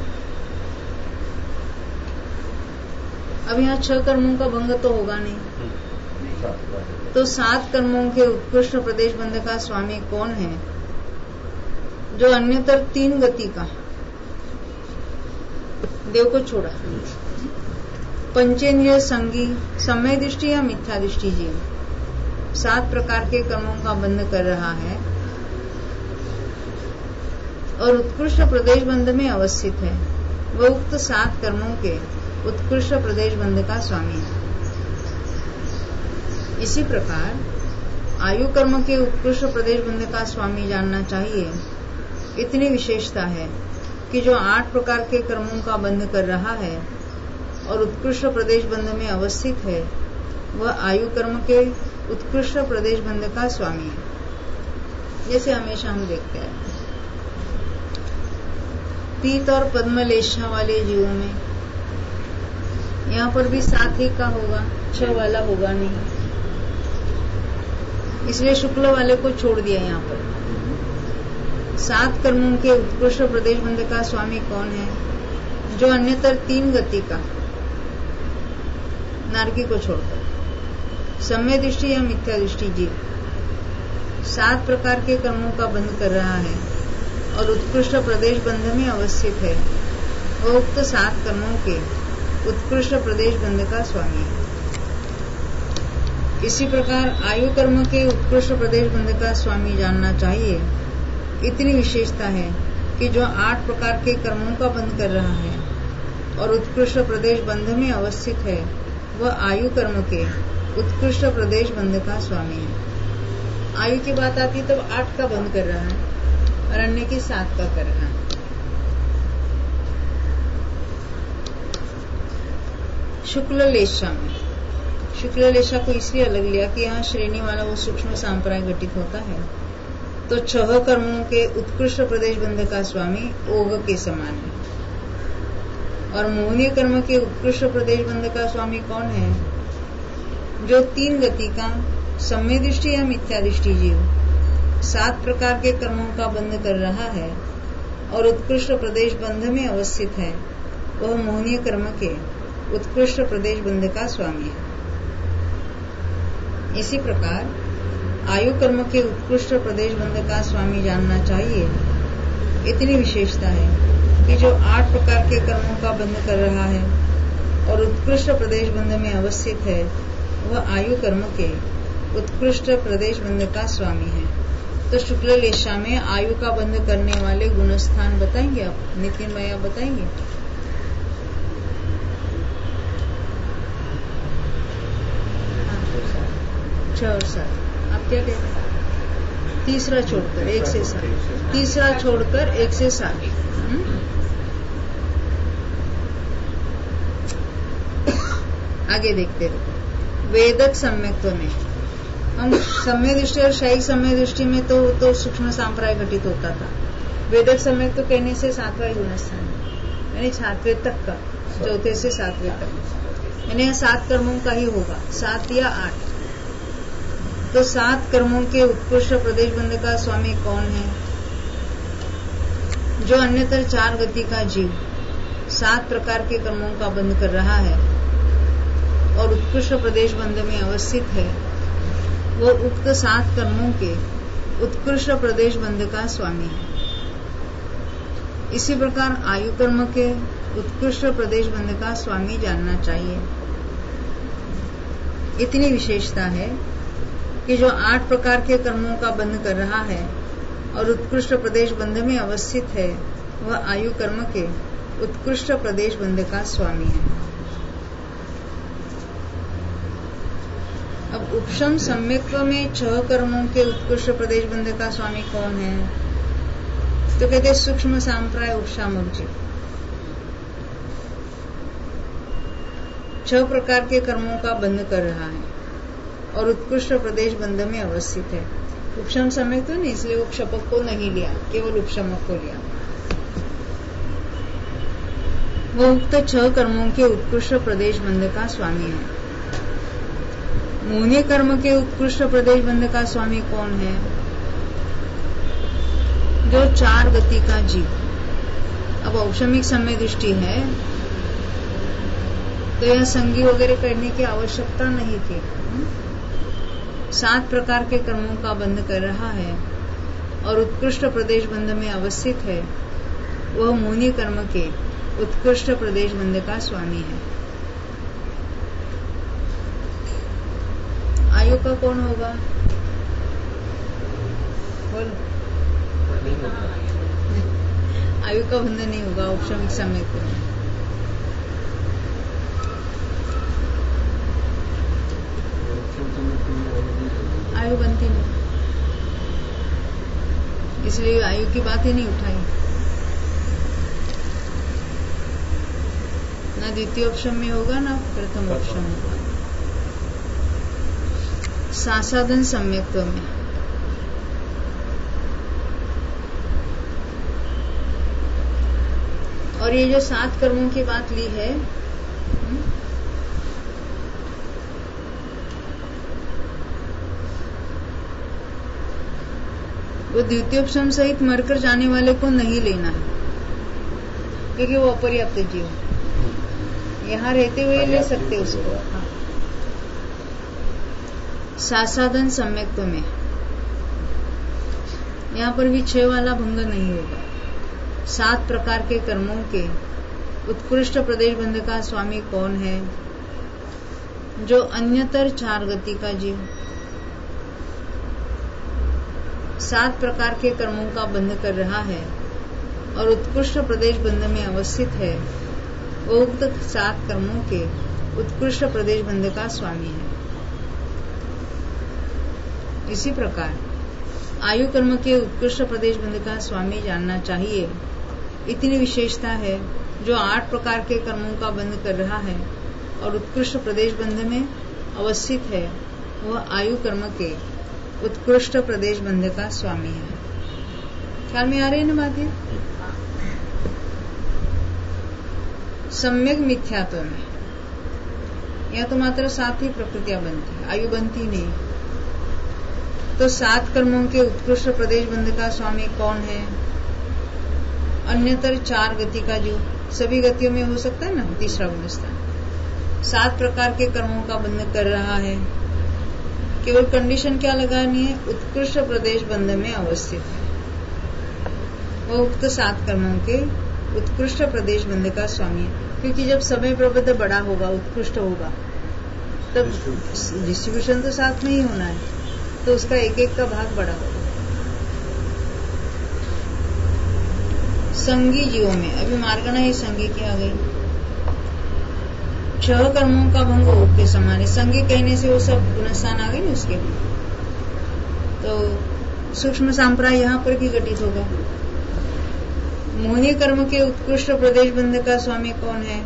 Speaker 1: अब यहाँ छह कर्मों का भंग तो होगा नहीं, तो सात कर्मों के उत्कृष्ट प्रदेश बंध का स्वामी कौन है? जो अन्यतर तीन गति का देव को छोड़ा, पंचेंद्रिय, संगी, सम्य दृष्टि या मिथ्या दृष्टि जीव सात प्रकार के कर्मों का बंध कर रहा है और उत्कृष्ट प्रदेश बंध में अवस्थित है, वह उक्त सात कर्मों के उत्कृष्ट प्रदेश बंध का स्वामी है। इसी प्रकार आयु कर्म के उत्कृष्ट प्रदेश बंध का स्वामी जानना चाहिए। इतनी विशेषता है कि जो आठ प्रकार के कर्मों का बंध कर रहा है और उत्कृष्ट प्रदेश बंध में अवस्थित है, वह आयु कर्म के उत्कृष्ट प्रदेश बंध का स्वामी है। जैसे हमेशा हम देखते हैं पीत और पद्मलेशा वाले जीवों में यहाँ पर भी सात ही का होगा, छह वाला होगा नहीं, इसलिए शुक्ल वाले को छोड़ दिया। यहाँ पर सात कर्मों के उत्कृष्ट प्रदेश बंध का स्वामी कौन है? जो अन्यतर तीन गति का नारकी को छोड़कर सम्य दृष्टि या मिथ्या दृष्टि जीव सात प्रकार के कर्मों का बंध कर रहा है और उत्कृष्ट प्रदेश बंध में अवस्थित है, वह उक्त सात कर्मों के उत्कृष्ट प्रदेश बंध का स्वामी है। इसी प्रकार आयु कर्म के उत्कृष्ट प्रदेश बंध का स्वामी जानना चाहिए। इतनी विशेषता है कि जो आठ प्रकार के कर्मों का बंध कर रहा है और उत्कृष्ट प्रदेश बंध में अवस्थित है, वह आयु कर्म के उत्कृष्ट प्रदेश बंध का स्वामी है। आयु की बात आती है तब आठ का बंध कर रहा है और अन्य की सात का कर रहा है। शुक्ल लेशा में शुक्ल लेशा को इसलिए अलग लिया कि यहाँ श्रेणी वाला वो सूक्ष्म सांप्राय घटित होता है, तो छह कर्मों के उत्कृष्ट प्रदेश बंध का स्वामी ओग के समान है। और मोहनीय कर्म के उत्कृष्ट प्रदेश बंध का स्वामी कौन है? जो तीन गति का सम्य दृष्टि या मिथ्या दृष्टि जीव सात प्रकार के कर्मों का बंध कर रहा है और उत्कृष्ट प्रदेश बंध में अवस्थित है, वह मोहनीय कर्म के उत्कृष्ट प्रदेश बंध का स्वामी है। इसी प्रकार आयु कर्म के उत्कृष्ट प्रदेश बंध का स्वामी जानना चाहिए। इतनी विशेषता है कि जो आठ प्रकार के कर्मों का बंध कर रहा है और उत्कृष्ट प्रदेश बंध में अवस्थित है, वह आयु कर्म के उत्कृष्ट प्रदेश बंध का स्वामी है। तो शुक्ल लेशा में आयु का बंध करने वाले गुणस्थान बताएंगे आप? नितिन भैया बताएंगे? छह और सात आप क्या कहते हैं? तीसरा छोड़कर एक से सात, तीसरा छोड़कर एक से सात। आगे देखते रहो। वेदक सम्यक्त्व में हम सम्य दृष्टि और शाही सम्य दृष्टि में तो तो सूक्ष्म सांप्राय घटित होता था। वेदक सम्यक्त्व कहने से सातवां गुणस्थान यानी सातवें तक का, चौथे से सातवें तक, यानी सात कर्मों का ही होगा, सात या आठ। तो सात कर्मों के उत्कृष्ट प्रदेश बंध का स्वामी कौन है? जो अन्यतर चार गति का जीव सात प्रकार के कर्मों का बंध कर रहा है और उत्कृष्ट प्रदेश बंध में अवस्थित है, वो उक्त सात कर्मों के उत्कृष्ट प्रदेश बंध का स्वामी है। इसी प्रकार आयु कर्म के उत्कृष्ट प्रदेश बंध का स्वामी जानना चाहिए। इतनी विशेषता है कि जो आठ प्रकार के कर्मों का बंध कर रहा है और उत्कृष्ट प्रदेश बंध में अवस्थित है, वह आयु कर्म के उत्कृष्ट प्रदेश बंध का स्वामी है। अब उपशम सम्यक्त्व में छह कर्मों के उत्कृष्ट प्रदेश बंध का स्वामी कौन है? तो कहते हैं सूक्ष्म सांप्राय उपशामक जीव। छह प्रकार के कर्मों का बंध कर रहा है और उत्कृष्ट प्रदेश बंध में अवस्थित है। उपशम सम्यक्त्व नहीं, इसलिए वो क्षपक को नहीं लिया, केवल उपशमक को लिया। वो उक्त छह कर्मों के उत्कृष्ट प्रदेश बंध का स्वामी है। मून्य कर्म के उत्कृष्ट प्रदेश बंध का स्वामी कौन है? जो चार गति का जीव। अब औषमिक समय दृष्टि है तो यह संगी वगैरह करने की आवश्यकता नहीं थी। सात प्रकार के कर्मों का बंध कर रहा है और उत्कृष्ट प्रदेश बंध में अवस्थित है, वह मून्य कर्म के उत्कृष्ट प्रदेश बंध का स्वामी है। आयु का कौन होगा? बोलो। आयु का बंध नहीं होगा औपचारिक समय को। आयु बनती नहीं, इसलिए आयु की बात ही नहीं उठाई। ना द्वितीय ऑप्शन में होगा ना प्रथम ऑप्शन होगा। सासाधन सम्यक्त्व में और ये जो सात कर्मों की बात ली है, वो द्वितीयोपशम सहित मरकर जाने वाले को नहीं लेना है, क्योंकि वो अपर्याप्त जीव है। यहाँ रहते हुए ले सकते उसको। हाँ। सासाधन सम्यक्त्व में यहाँ पर भी छह वाला भंग नहीं होगा। सात प्रकार के कर्मों के उत्कृष्ट प्रदेश बंध का स्वामी कौन है? जो अन्यतर चार गति का जीव सात प्रकार के कर्मों का बंध कर रहा है और उत्कृष्ट प्रदेश बंध में अवस्थित है, वो उक्त सात कर्मों के उत्कृष्ट प्रदेश बंध का स्वामी है। इसी प्रकार आयु कर्म के उत्कृष्ट प्रदेश बंध का स्वामी जानना चाहिए। इतनी विशेषता है, जो आठ प्रकार के कर्मों का बंध कर रहा है और उत्कृष्ट प्रदेश बंध में अवस्थित है, वह आयु कर्म के उत्कृष्ट प्रदेश बंध का स्वामी है। ख्याल में आ रही है ना बात? सम्यक मिथ्यात्व में यह तो मात्र सात ही प्रकृतियां बनती, आयु बनती नहीं। तो सात कर्मों के उत्कृष्ट प्रदेश बंध का स्वामी कौन है? अन्यतर चार गति का जो सभी गतियों में हो सकता है ना, तीसरा गुणस्थान। सात प्रकार के कर्मों का बंध कर रहा है, केवल कंडीशन क्या लगानी है? उत्कृष्ट प्रदेश बंध में अवस्थित है, वो उक्त सात कर्मों के उत्कृष्ट प्रदेश बंध का स्वामी है, क्योंकि जब समय प्रबंध बड़ा होगा, उत्कृष्ट होगा, तब डिस्ट्रीब्यूशन तो साथ में ही होना है, तो उसका एक एक का भाग बड़ा होगा। संगी जीवों में अभी मार्गणा ही संगी की आ गई। छह कर्मों का भंग ओक के समान है। संगी कहने से वो सब गुणस्थान आ गए ना उसके, तो सूक्ष्म सांप्राय यहाँ पर भी घटित होगा। मोहनीय कर्म के उत्कृष्ट प्रदेश बंध का स्वामी कौन है?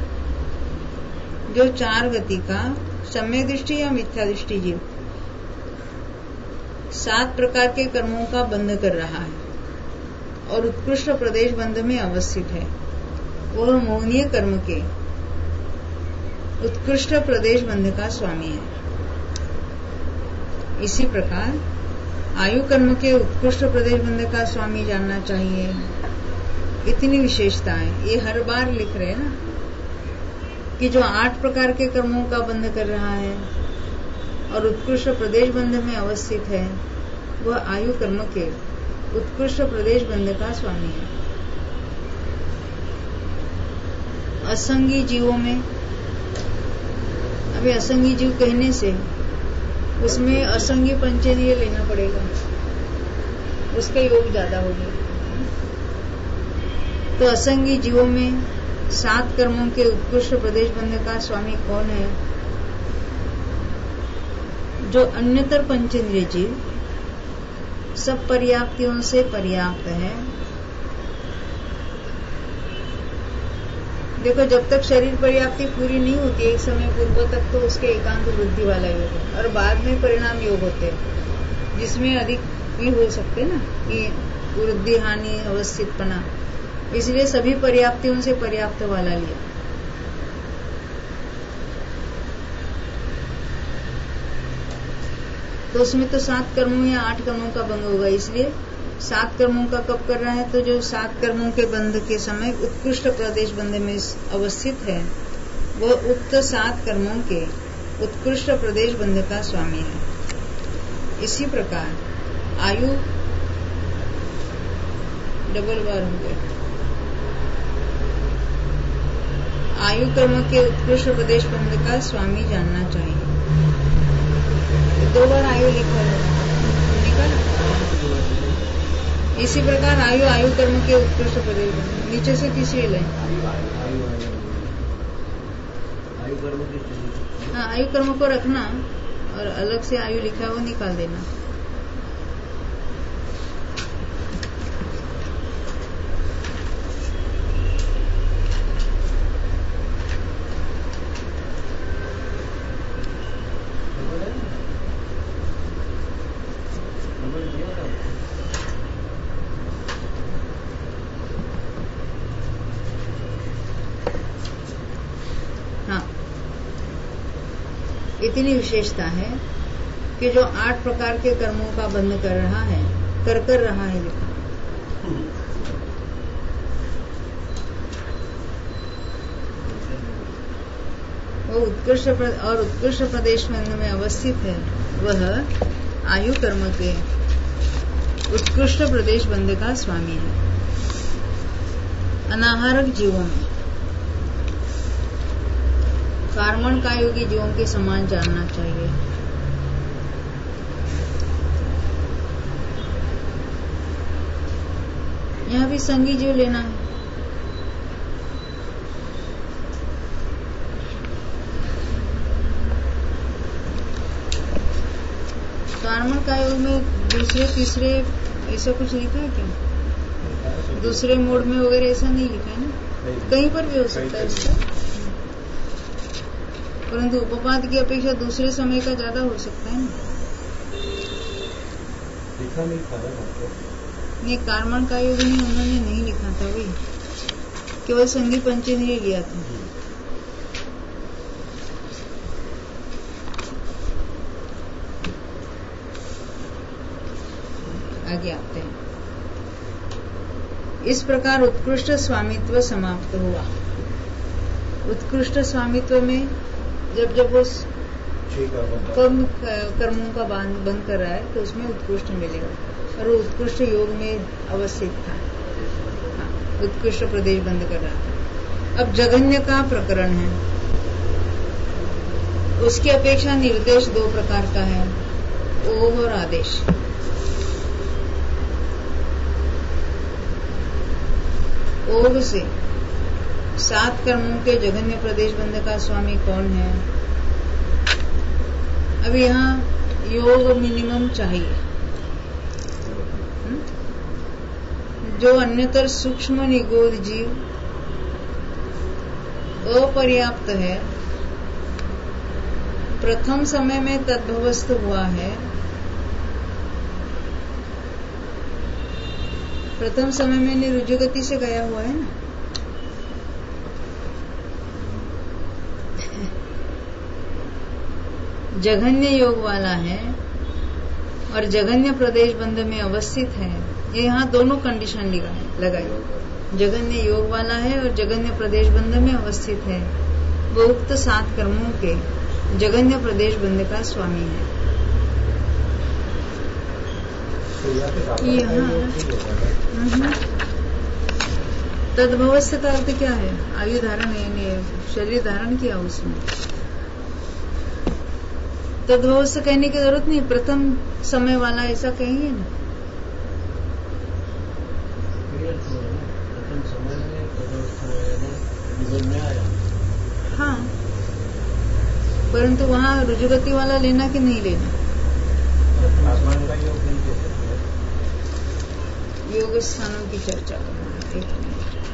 Speaker 1: जो चार गति का सम्यक दृष्टि या मिथ्या दृष्टि जीव सात प्रकार के कर्मों का बंध कर रहा है और उत्कृष्ट प्रदेश बंध में अवस्थित है, वह मोहनीय कर्म के उत्कृष्ट प्रदेश बंध का स्वामी है। इसी प्रकार आयु कर्म के उत्कृष्ट प्रदेश बंध का स्वामी जानना चाहिए। इतनी विशेषताएं ये हर बार लिख रहे हैं ना, कि जो आठ प्रकार के कर्मों का बंध कर रहा है और उत्कृष्ट प्रदेश बंध में अवस्थित है, वह आयु कर्म के उत्कृष्ट प्रदेश बंध का स्वामी है। असंगी जीवों में, अभी असंगी जीव कहने से उसमें असंगी पंचेंद्रिय लेना पड़ेगा, उसका योग ज्यादा हो गया। तो असंगी जीवों में सात कर्मों के उत्कृष्ट प्रदेश बंध का स्वामी कौन है? जो अन्यतर पंचेंद्रिय जीव सब पर्याप्तियों से पर्याप्त है। देखो, जब तक शरीर पर्याप्ति पूरी नहीं होती एक समय पूर्व तक, तो उसके एकांत वृद्धि वाला योग है, और बाद में परिणाम योग होते हैं, जिसमें अधिक भी हो सकते ना, कि वृद्धि हानि अवस्थितपना, इसलिए सभी पर्याप्तियों से पर्याप्त वाला लिया। तो उसमें तो सात कर्मों या आठ कर्मों का भंग होगा, इसलिए सात कर्मों का कब कर रहा है? तो जो सात कर्मों के बंध के समय उत्कृष्ट प्रदेश बंध में अवस्थित है, वह उक्त सात कर्मों के उत्कृष्ट प्रदेश बंध का स्वामी है। इसी प्रकार आयु डबल बार हो गया। आयु कर्म के उत्कृष्ट प्रदेश बंध का स्वामी जानना चाहिए। दो बार आयु लिखा है, निकल। इसी प्रकार आयु आयु कर्म के उत्कृष्ट प्रदेश बंध, नीचे से तीसरी लाइन। हाँ, आयु कर्म को रखना और अलग से आयु लिखा है वो निकाल देना। इतनी विशेषता है कि जो आठ प्रकार के कर्मों का बंध कर रहा है, कर कर रहा है लिखा। वो उत्कृष्ट और उत्कृष्ट प्रदेश बंध में अवस्थित है, वह आयु कर्म के उत्कृष्ट प्रदेश बंध का स्वामी है। अनाहारक जीवों में कार्मण का योगी जीवों के समान जानना चाहिए। यहाँ भी संगी जीव लेना है। कार्मण का योग में दूसरे तीसरे ऐसा कुछ लिखा है क्या? दूसरे मोड में वगैरह ऐसा नहीं लिखा है ना, कहीं पर भी हो सकता है इसका, परंतु उपपाद की अपेक्षा दूसरे समय का ज्यादा हो सकता है ना।
Speaker 3: लिखा नहीं था
Speaker 1: नहीं, कार्मण का योग नहीं, उन्होंने नहीं लिखा था, वही केवल संगी पंचेंद्रिय लिया था। आगे आते हैं। इस प्रकार उत्कृष्ट स्वामित्व समाप्त हुआ। उत्कृष्ट स्वामित्व में जब जब वो कर्म कर्मों का बंद कर रहा है तो उसमें उत्कृष्ट मिलेगा, और वो उत्कृष्ट योग में अवस्थित था। हाँ, उत्कृष्ट प्रदेश बंद कर रहा था। अब जघन्य का प्रकरण है, उसकी अपेक्षा निर्देश दो प्रकार का है, ओघ और आदेश। ओघ से सात कर्मों के जघन्य प्रदेश बंध का स्वामी कौन है? अब यहाँ योग मिनिमम चाहिए। जो अन्यतर सूक्ष्म निगोद जीव अपर्याप्त है, प्रथम समय में तद्भवस्थ हुआ है, प्रथम समय में निरुज गति से गया हुआ है ना, जघन्य योग वाला है और जघन्य प्रदेश बंध में अवस्थित है। ये यहाँ दोनों कंडीशन लगाई, जघन्य योग वाला है और जघन्य प्रदेश बंध में अवस्थित है, वो उक्त सात कर्मों के जघन्य प्रदेश बंध का स्वामी है। यहाँ तद्भवस्थ का अर्थ क्या है? आयु धारण है, शरीर धारण किया उसमें। तद्भवस्थ कहने की जरूरत नहीं, प्रथम समय वाला ऐसा कहेंगे ना।
Speaker 2: प्रथम समय में जीवन में आया,
Speaker 1: हाँ, परंतु वहाँ रुजुगति वाला लेना कि नहीं लेना?
Speaker 3: आसमान का योग नहीं दे सकते।
Speaker 1: योग स्थानों की चर्चा करना। एक मिनट,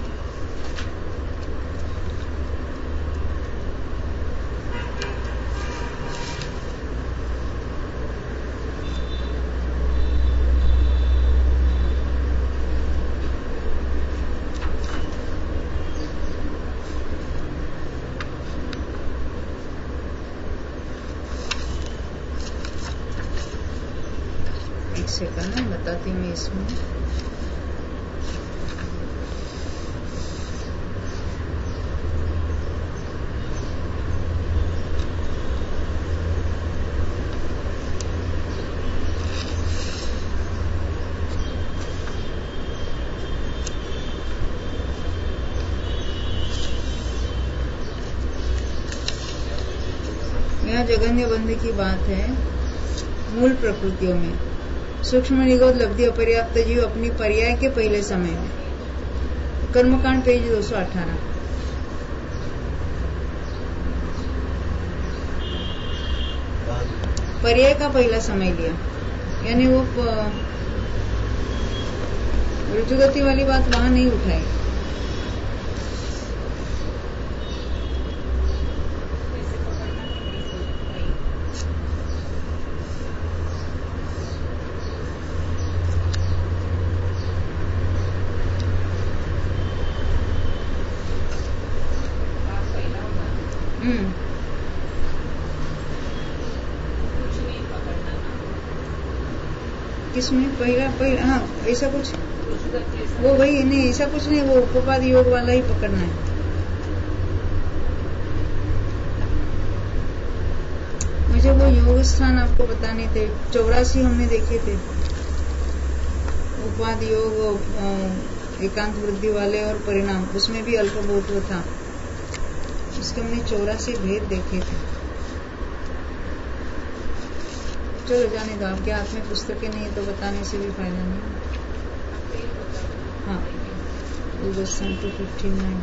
Speaker 1: सेकंड है, बताती हूँ इसमें। यहाँ जघन्य बंध की बात है। मूल प्रकृतियों में सूक्ष्म निगोद लब्धि अपर्याप्त जीव अपनी पर्याय के पहले समय में, कर्मकांड पेज दो सौ अठारह। पर्याय का पहला समय लिया, यानी वो रुजुगति वाली बात वहां नहीं उठाई। किसमें पहला पहला हाँ ऐसा कुछ, वो वही नहीं, ऐसा कुछ नहीं, वो उपपाद योग वाला ही पकड़ना है। मुझे वो योग स्थान आपको बताने थे, चौरासी हमने देखे थे, उपाद योग, एकांत वृद्धि वाले और परिणाम, उसमें भी अल्प बहुत था, उसके हमने चौरासी भेद देखे थे। चलो जाने दो, आपके हाथ में पुस्तकें नहीं है तो बताने से भी फायदा नहीं। हाँ, टू फिफ्टी नाइन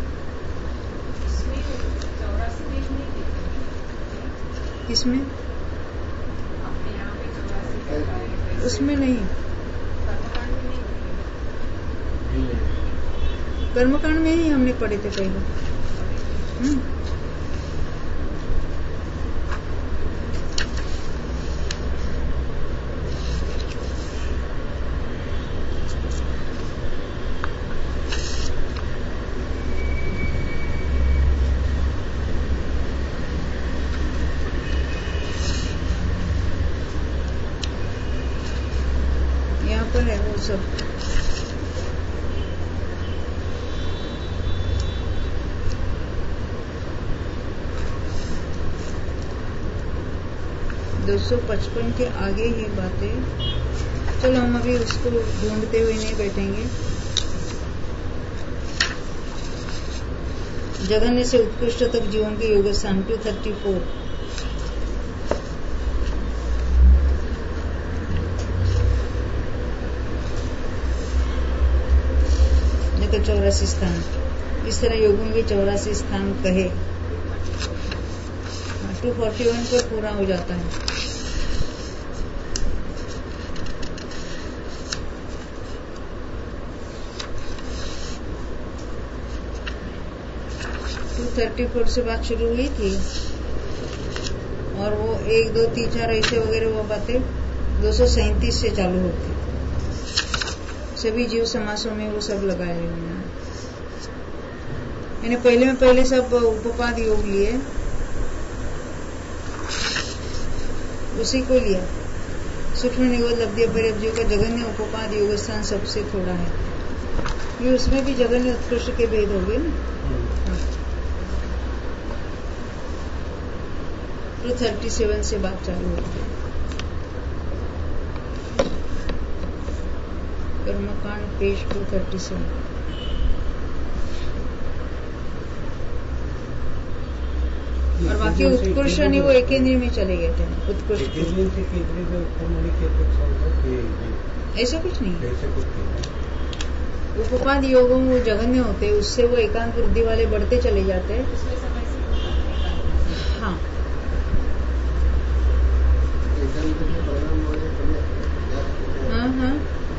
Speaker 1: किसमें? उसमें नहीं, कर्मकांड में ही हमने पढ़े थे पहले। हम्म है वो सब। दो सौ पचपन के आगे ही बातें। चलो हम अभी उसको ढूंढते हुए नहीं बैठेंगे। जघन्य से उत्कृष्ट तक जीवों के योग स्थान टू थर्टी फोर। देखो चौरासी स्थान, इस तरह योगों के चौरासी स्थान कहे। टू फोर्टी वन पर पूरा हो जाता है। टू थर्टी फोर से बात शुरू हुई थी और वो एक दो तीन चार ऐसे वगैरह वो बातें दो सौ सैंतीस से चालू होती। सभी जीव समासों में वो सब लगाए हुए हैं। मैंने पहले में पहले सब उपपाद योग लिए, उसी को लिया। सूक्ष्म निगोद लब्धि पर्याप्त जीव का जघन्य उपपाद योग स्थान सबसे थोड़ा है। ये उसमें भी जघन्य उत्कृष्ट के भेद हो गए ना। टू थर्टी सेवन से बात चालू होती है। कर्मकांड पेज टू थर्टी सेवन। और बाकी उत्कृष्ट नहीं, वो एकेंद्रिय में चले गए थे। उत्कृष्ट ऐसा कुछ नहीं, उपपाद योगों वो जघन्य होते, उससे वो एकांत वृद्धि वाले बढ़ते चले जाते हैं। हाँ, हाँ हाँ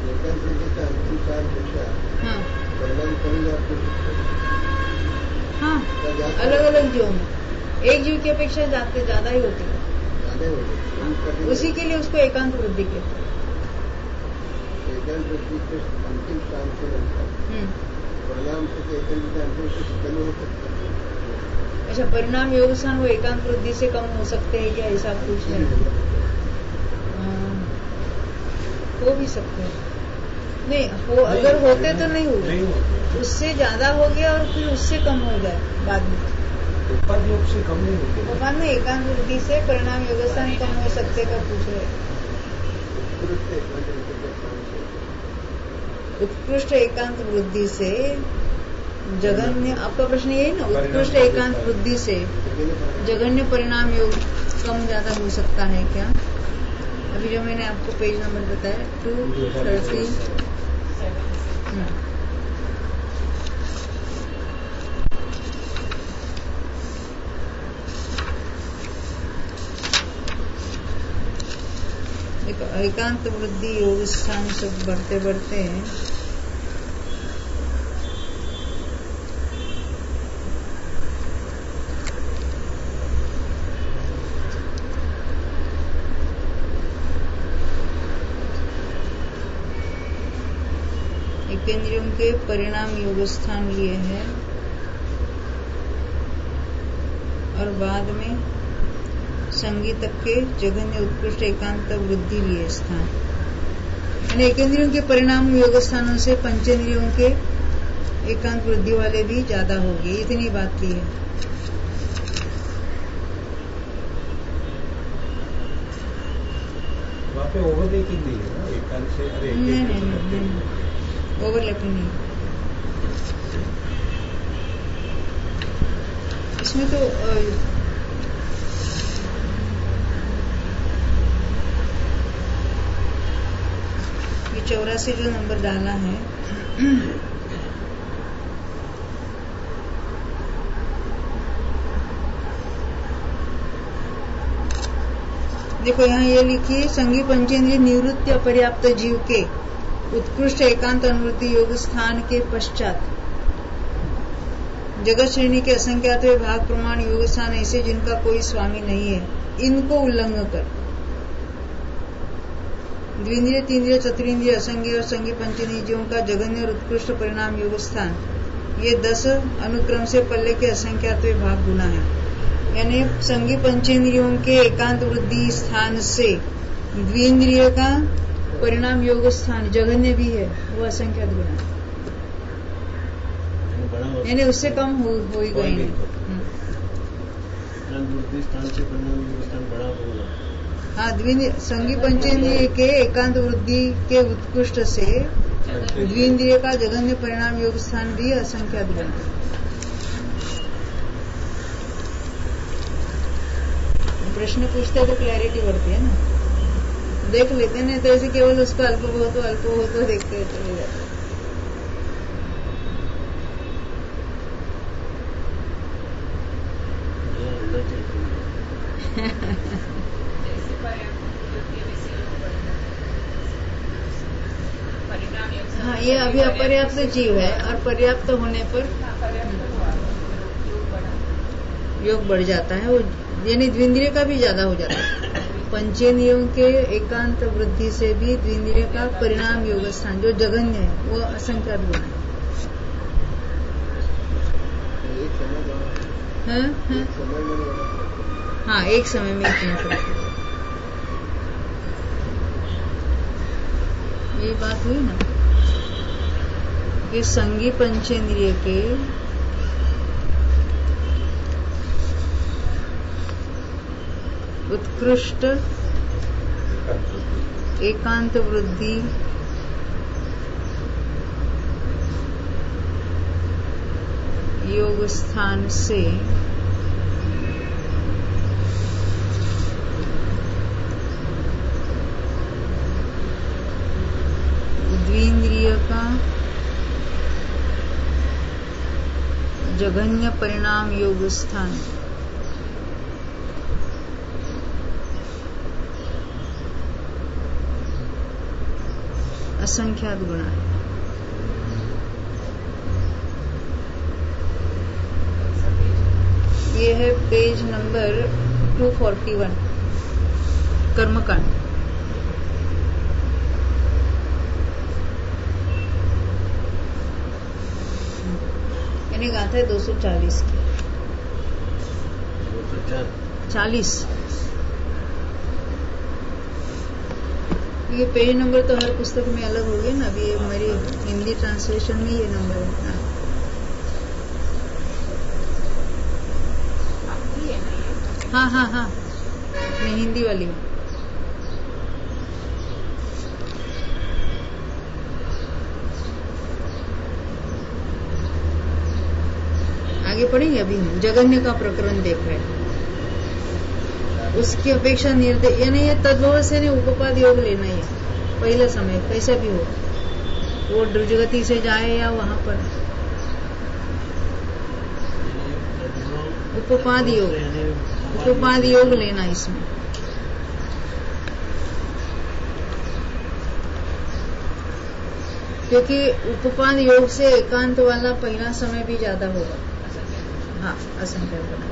Speaker 1: हाँ हाँ, अलग अलग जीवों में एक जीव की अपेक्षा जाते ज्यादा ही होती है। उसी के लिए उसको एकांत वृद्धि कहते हैं।
Speaker 2: अंतिम स्थान से परिणाम से अंतिम हो सकता है।
Speaker 1: अच्छा, परिणाम योग स्थान वो एकांत वृद्धि से कम हो सकते हैं क्या, ऐसा पूछ रहे हैं? हो भी सकते हैं, नहीं हो, अगर होते तो नहीं हुए, उससे ज्यादा हो गया और फिर उससे कम हो जाए बाद में।
Speaker 3: उपपाद योग से कम नहीं होते,
Speaker 1: बाद में एकांत वृद्धि से परिणाम योग स्थान कम हो सकते का पूछ रहे। उत्कृष्ट एकांत वृद्धि से जघन्य, आपका प्रश्न यही ना, उत्कृष्ट एकांत वृद्धि से जघन्य परिणाम योग कम ज्यादा हो सकता है क्या? अभी जो मैंने आपको पेज नंबर बताया टू थर्टी एकांत वृद्धि योग स्थान सब बढ़ते बढ़ते हैं। एकेंद्रियों के परिणाम योग स्थान लिए हैं और बाद में संगीत के जघन्य उत्कृष्ट एकांत वृद्धि लिए स्थान। यानी एकेंद्रियों के परिणाम योग स्थानों से पंचेंद्रियों के एकांत वृद्धि वाले भी ज्यादा होगी, इतनी बात की है।
Speaker 3: वहाँ पे ओवरलैपिंग नहीं है ना, एकांत से अरे
Speaker 1: नहीं नहीं नहीं, ओवरलैपिंग नहीं। इसमें तो ये चौरासी जो नंबर डाला है देखो यहाँ ये लिखिए, संगी पंचेंद्रिय निवृत्ति अपर्याप्त जीव के उत्कृष्ट एकांत अनुवृत्ति योग स्थान के पश्चात जगत श्रेणी के असंख्यात भाग प्रमाण योग स्थान ऐसे जिनका कोई स्वामी नहीं है, इनको उल्लंघन कर द्विंद्रिय तीन्द्रिय चतुरिंद्रिय असंज्ञ और संगी पंचेंद्रिय जीवों का जघन्य और उत्कृष्ट परिणाम योग स्थान, ये दस अनुक्रम से पल्ले के असंख्यात भाग गुना है। यानी संगी पंचेंद्रियों के एकांत वृद्धि स्थान से द्विंद्रिय का परिणाम योग स्थान जघन्य भी है, वो असंख्यात गुना है, यानी उससे कम हो, हो ही गए हैं।
Speaker 2: स्थान से परिणाम योग स्थान बड़ा होगा।
Speaker 1: हाँ, द्विंद्रिय संगी पंचेंद्रिय के एकांत वृद्धि के उत्कृष्ट से द्विंद्रिय का जघन्य परिणाम योग स्थान भी असंख्यात गुना है। प्रश्न पूछते हैं तो क्लैरिटी बढ़ती है ना, देख लेते हैं तो ऐसे केवल उसको अल्प बहुत अल्प बहुत देखते हुए चले जाते। हाँ, ये अभी अपर्याप्त जीव है और पर्याप्त होने पर योग बढ़ जाता है, वो यानी द्विंद्रिय का भी ज्यादा हो जाता है। पंचेंद्रियों के एकांत वृद्धि से भी द्विंद्रिय का परिणाम योग स्थान जो जघन्य है वो असंख्यात गुण है। हाँ, हाँ, हाँ, एक समय में इतना करते। ये बात हुई ना कि संगी पंचेंद्रिय के उत्कृष्ट एकांत वृद्धि योग स्थान से द्विंद्रिय का जघन्य परिणाम योग स्थान असंख्यात गुणा है। ये है पेज नंबर दो सौ इकतालीस कर्मकांड। मैंने गाथा है दो सौ चालीस की
Speaker 2: दो सौ
Speaker 1: चालीस। ये पेज नंबर तो हर पुस्तक में अलग हो गए ना, अभी हमारी हिंदी ट्रांसलेशन में ये नंबर है। हाँ हाँ हाँ, मैं हिंदी वाली हूँ। आगे पढ़ेंगे, अभी हम जगन्य का प्रकरण देख रहे हैं। उसकी अपेक्षा निर्देश यानी ये तद्भव से नहीं उपपाद योग लेना ही है पहला समय, कैसा भी हो, वो द्रुजगति से जाए या वहां पर उपपाद योग, उपपाद योग लेना इसमें। क्योंकि उपपाद योग से एकांत वाला पहला समय भी ज्यादा होगा। हाँ, असंख्यात गुण,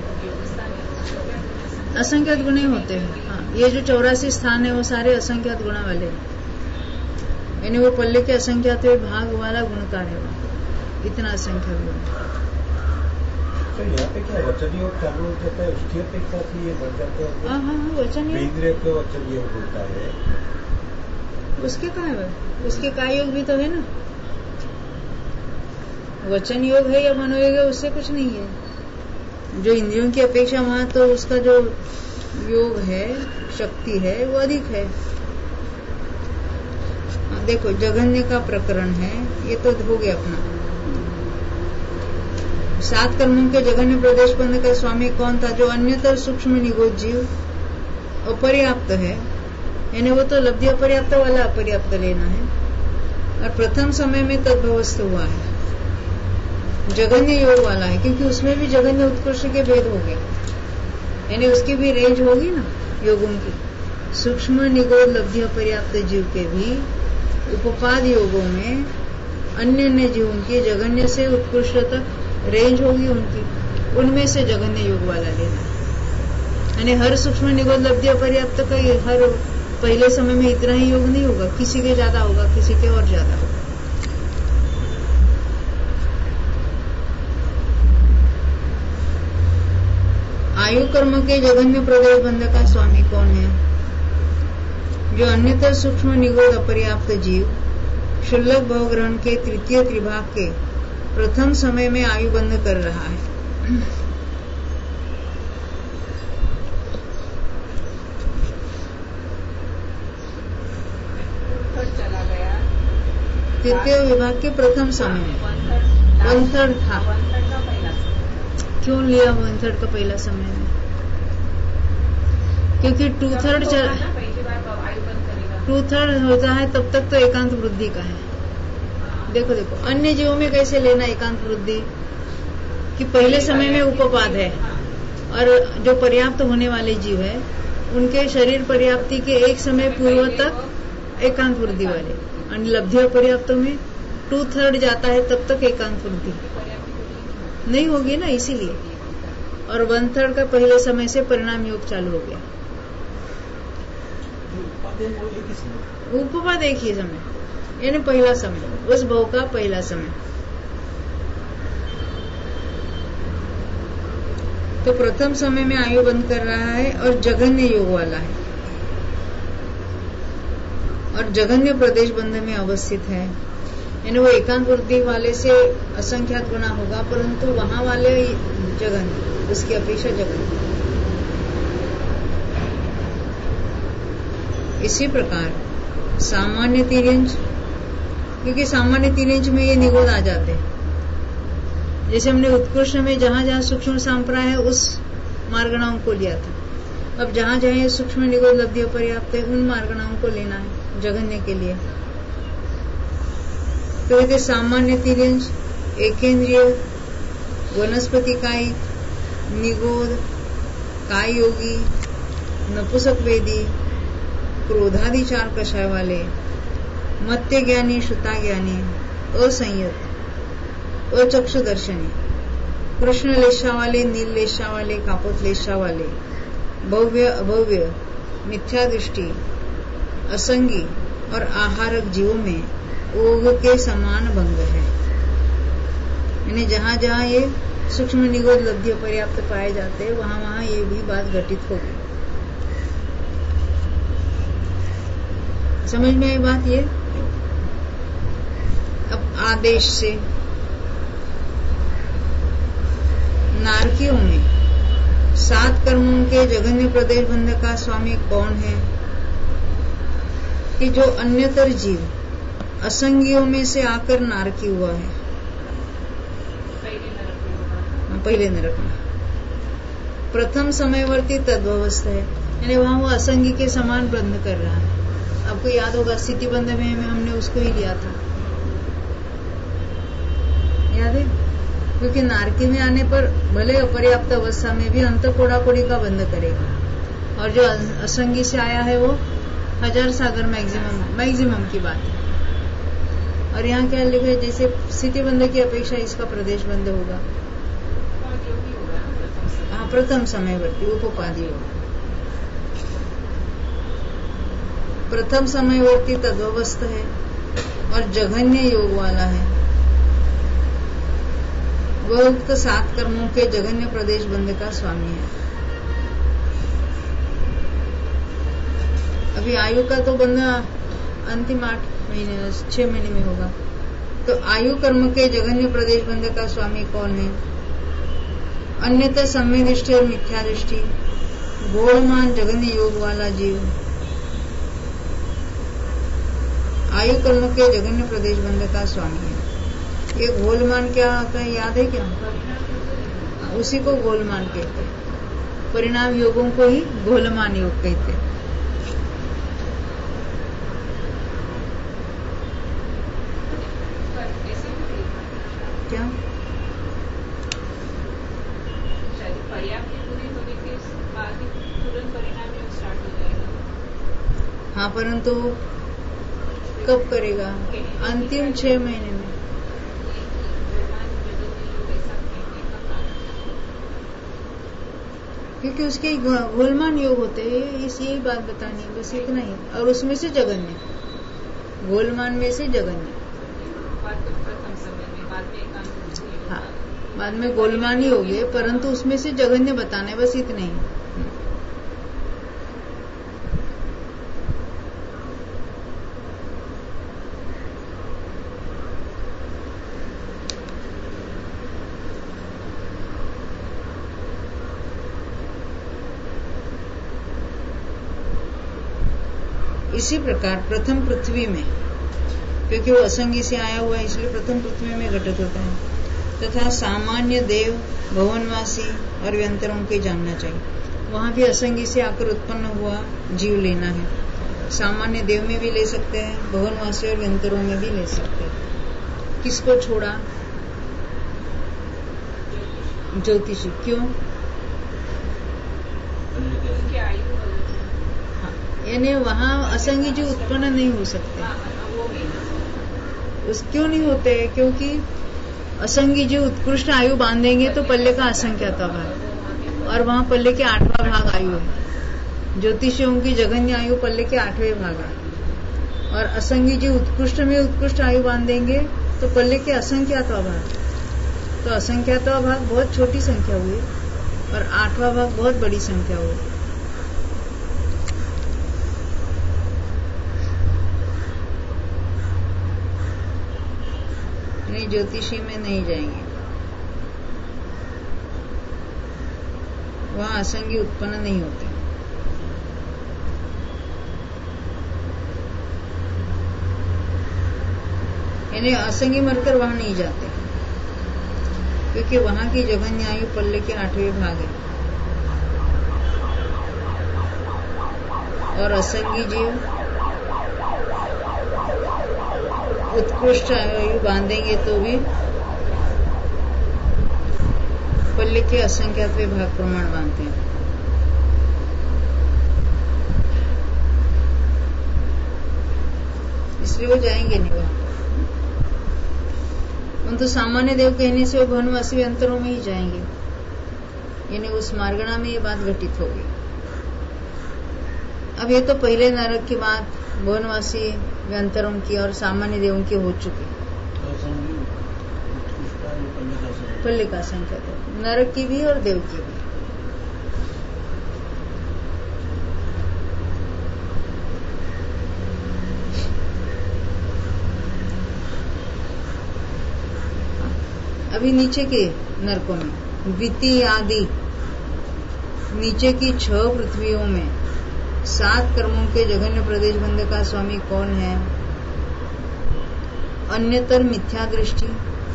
Speaker 1: असंख्यात गुण ही होते हैं। हाँ, ये जो चौरासी स्थान है वो सारे असंख्यात गुणा वाले हैं, यानी वो पल्ले के असंख्यात भाग वाला गुणकार है, इतना असंख्यात गुण।
Speaker 3: तो यहाँ पे क्या वचन योग चालू हो जाता है, उसकी अपेक्षा से ये बढ़ जाते हैं?
Speaker 1: हाँ हाँ, वचन योग
Speaker 3: इंद्रिय को वचन योग होता है,
Speaker 1: उसके का है, उसके का योग भी तो है ना। वचन योग है या मनोयोग है, उससे कुछ नहीं है। जो इंद्रियों की अपेक्षा वहां तो उसका जो योग है, शक्ति है, वो अधिक है। देखो, जघन्य का प्रकरण है, ये तो हो गया अपना। सात कर्मों के जघन्य प्रदेश बंध का स्वामी कौन था? जो अन्यतर सूक्ष्म निगोद जीव अपर्याप्त है, यानी वो तो लब्धि अपर्याप्त वाला अपर्याप्त लेना है, और प्रथम समय में तद्भवस्थ हुआ है, जघन्य योग वाला है, क्योंकि उसमें भी जघन्य उत्कृष्ट के भेद हो गए, यानी उसकी भी रेंज होगी ना योगों की। सूक्ष्म निगोद लब्धि अपर्याप्त जीव के भी उपपाद योगों में अन्य अन्य जीवों की जघन्य से उत्कृष्ट तक रेंज होगी उनकी, उनमें से जघन्य योग वाला लेना है। यानी हर सूक्ष्म निगोद लब्धि अपर्याप्त का हर पहले समय में इतना ही योग नहीं होगा, किसी के ज्यादा होगा, किसी के और ज्यादा होगा। आयु कर्म के जघन्य प्रदेश बंध का स्वामी कौन है? जो अन्यतर सूक्ष्म निगोद अपर्याप्त जीव शुल्लक भव ग्रहण के तृतीय त्रिभाग के प्रथम समय में आयु बंध कर रहा है।
Speaker 4: चला गया
Speaker 1: तृतीय विभाग के प्रथम समय में वन थर्ड था।
Speaker 4: वन थर्ड का पहला
Speaker 1: क्यों लिया वन थर्ड का पहला समय में? क्योंकि टू थर्ड
Speaker 4: होगा ना, पहली बार तो आयु बंद करेगा।
Speaker 1: टू थर्ड होता है तब तक तो एकांत वृद्धि का है। देखो देखो अन्य जीवों में कैसे लेना एकांत वृद्धि कि पहले समय में उपपाद है और जो पर्याप्त होने वाले जीव है उनके शरीर पर्याप्ति के एक समय पूर्व तक एकांत वृद्धि वाले, और लब्धि पर्याप्तों में टू थर्ड जाता है तब तक एकांत वृद्धि नहीं होगी ना, इसीलिए। और वन थर्ड का पहले समय से परिणाम योग चालू हो गया। उपपाद एक ही समय यानी पहला समय, उस भव का पहला समय। तो प्रथम समय में आयु बंद कर रहा है और जघन्य योग वाला है और जघन्य प्रदेश बंध में अवस्थित है, यानी वो एकांत वृद्धि वाले से असंख्यात गुना होगा, परंतु वहां वाले जघन्य, उसकी अपेक्षा जघन्य। इसी प्रकार सामान्य तिर्यंज, क्योंकि सामान्य तिर्यंज में ये निगोद आ जाते हैं। जैसे हमने उत्कृष्ट में जहां जहां सूक्ष्म सांप्राय है उस मार्गणाओं को लिया था, अब जहां जहां सूक्ष्म निगोद लब्धि पर्याप्त है उन मार्गणाओं को लेना है जघन्य के लिए। तो ये सामान्य तिर्यंज, एकेंद्रिय, वनस्पति कायिक, निगोद, काय योगी, नपुसक वेदी, क्रोधादि चार कषाय वाले, मत्य ज्ञानी, श्रुता ज्ञानी, असंयत, अचक्षुदर्शनी, कृष्ण लेशा वाले, नील लेशा वाले, कापोत लेशा वाले, भव्य अभव्य, मिथ्या दृष्टि, असंगी और आहारक जीवों में ओघ के समान भंग है। यानी जहां जहां ये सूक्ष्म निगोद लब्धि पर्याप्त पाए जाते हैं वहां वहां ये भी बात घटित होगी। समझ में आई बात ये? अब आदेश से नारकियों में सात कर्मों के जघन्य प्रदेश बंध का स्वामी कौन है कि जो अन्यतर जीव असंगियों में से आकर नारकी हुआ है, पहले नरक में। प्रथम समयवर्ती तद्वस्थ है, यानी वहां वो असंगी के समान बंध कर रहा है। आपको याद होगा स्थिति बंध में हमने उसको ही लिया था, याद है? क्योंकि नारकी में आने पर भले अपर्याप्त अवस्था में भी अंत कोड़ा कोड़ी का बंध करेगा, और जो असंगी से आया है वो हजार सागर मैक्सिमम मैक्सिमम की बात है। और यहाँ क्या लिखा है, जैसे स्थिति बंध की अपेक्षा इसका प्रदेश बंध होगा। हाँ, प्रथम समयवर्ती उपोपाधि होगा। प्रथम समयवर्ती तद्वस्थ है और जघन्य योग वाला है, वह उक्त सात कर्मों के जघन्य प्रदेश बंध का स्वामी है। अभी आयु का तो बंध अंतिम आठ महीने छह महीने में होगा। तो आयु कर्म के जघन्य प्रदेश बंध का स्वामी कौन है? अन्यथा सम्य दृष्टि और मिथ्या दृष्टि, घोड़मान जघन्य योग वाला जीव आयु कर्म के जघन्य प्रदेश बंध का स्वामी है। ये घोलमान क्या होता है, याद है क्या? उसी को घोलमान कहते हैं। परिणाम योगों को ही घोलमान योग कहते हैं। क्या हाँ, परंतु कब करेगा? अंतिम छह महीने में। क्योंकि उसके घोलमान योग होते हैं, इस यही बात बतानी है, बस इतना ही। और उसमें से जघन्य, घोलमान में से जघन्य। हाँ, बाद में गोलमान ही हो गए, परंतु उसमें से जघन्य बताना है, बस इतना ही। इसी प्रकार प्रथम पृथ्वी में, क्योंकि वो असंगी से आया हुआ है इसलिए प्रथम पृथ्वी में घटित होता है। तथा सामान्य देव, भवनवासी और व्यंतरों के जानना चाहिए। वहां भी असंगी से आकर उत्पन्न हुआ जीव लेना है। सामान्य देव में भी ले सकते हैं, भवनवासी और व्यंतरों में भी ले सकते हैं। किसको छोड़ा? ज्योतिषी। क्यों?
Speaker 4: उनकी आयु
Speaker 1: हाँ, यानी वहां असंगी जीव उत्पन्न नहीं हो सकते।
Speaker 4: वो भी
Speaker 1: उस क्यों नहीं होते? क्योंकि असंगी जीव उत्कृष्ट आयु बांधेंगे तो पल्ले का असंख्याता भाग, और वहां पल्ले के आठवां भाग आयु है। ज्योतिषियों की जघन्य आयु पल्ले के आठवें भाग है, और असंगी जीव उत्कृष्ट में उत्कृष्ट आयु बांधेंगे तो पल्ले के असंख्याता भाग। तो असंख्याता भाग बहुत छोटी संख्या हुई और आठवां भाग बहुत बड़ी संख्या हुई। नहीं, ज्योतिषी में नहीं जाएंगे, वहां असंगी उत्पन्न नहीं होते। यानी असंगी मरकर वहां नहीं जाते, क्योंकि वहां की जघन्य आयु पल्ले के आठवें भाग है, और असंगी जीव उत्कृष्ट आयु बांधेंगे तो भी पल्ले के असंख्यातवें भाग प्रमाण बांधते हैं। इसलिए वो जाएंगे नहीं वहां। तो सामान्य देव कहने से वो भवनवासी अंतरों में ही जाएंगे, यानी उस मार्गणा में ये बात घटित होगी। अब ये तो पहले नरक की बात भवनवासी व्यंतरों की और सामान्य देवों की हो चुकी। पल्ले का संख्या नरक की भी और देव की भी। अभी नीचे के नरकों में द्वितीय आदि नीचे की छह पृथ्वियों में सात कर्मों के जघन्य प्रदेश बंध का स्वामी कौन है? अन्यतर मिथ्या दृष्टि,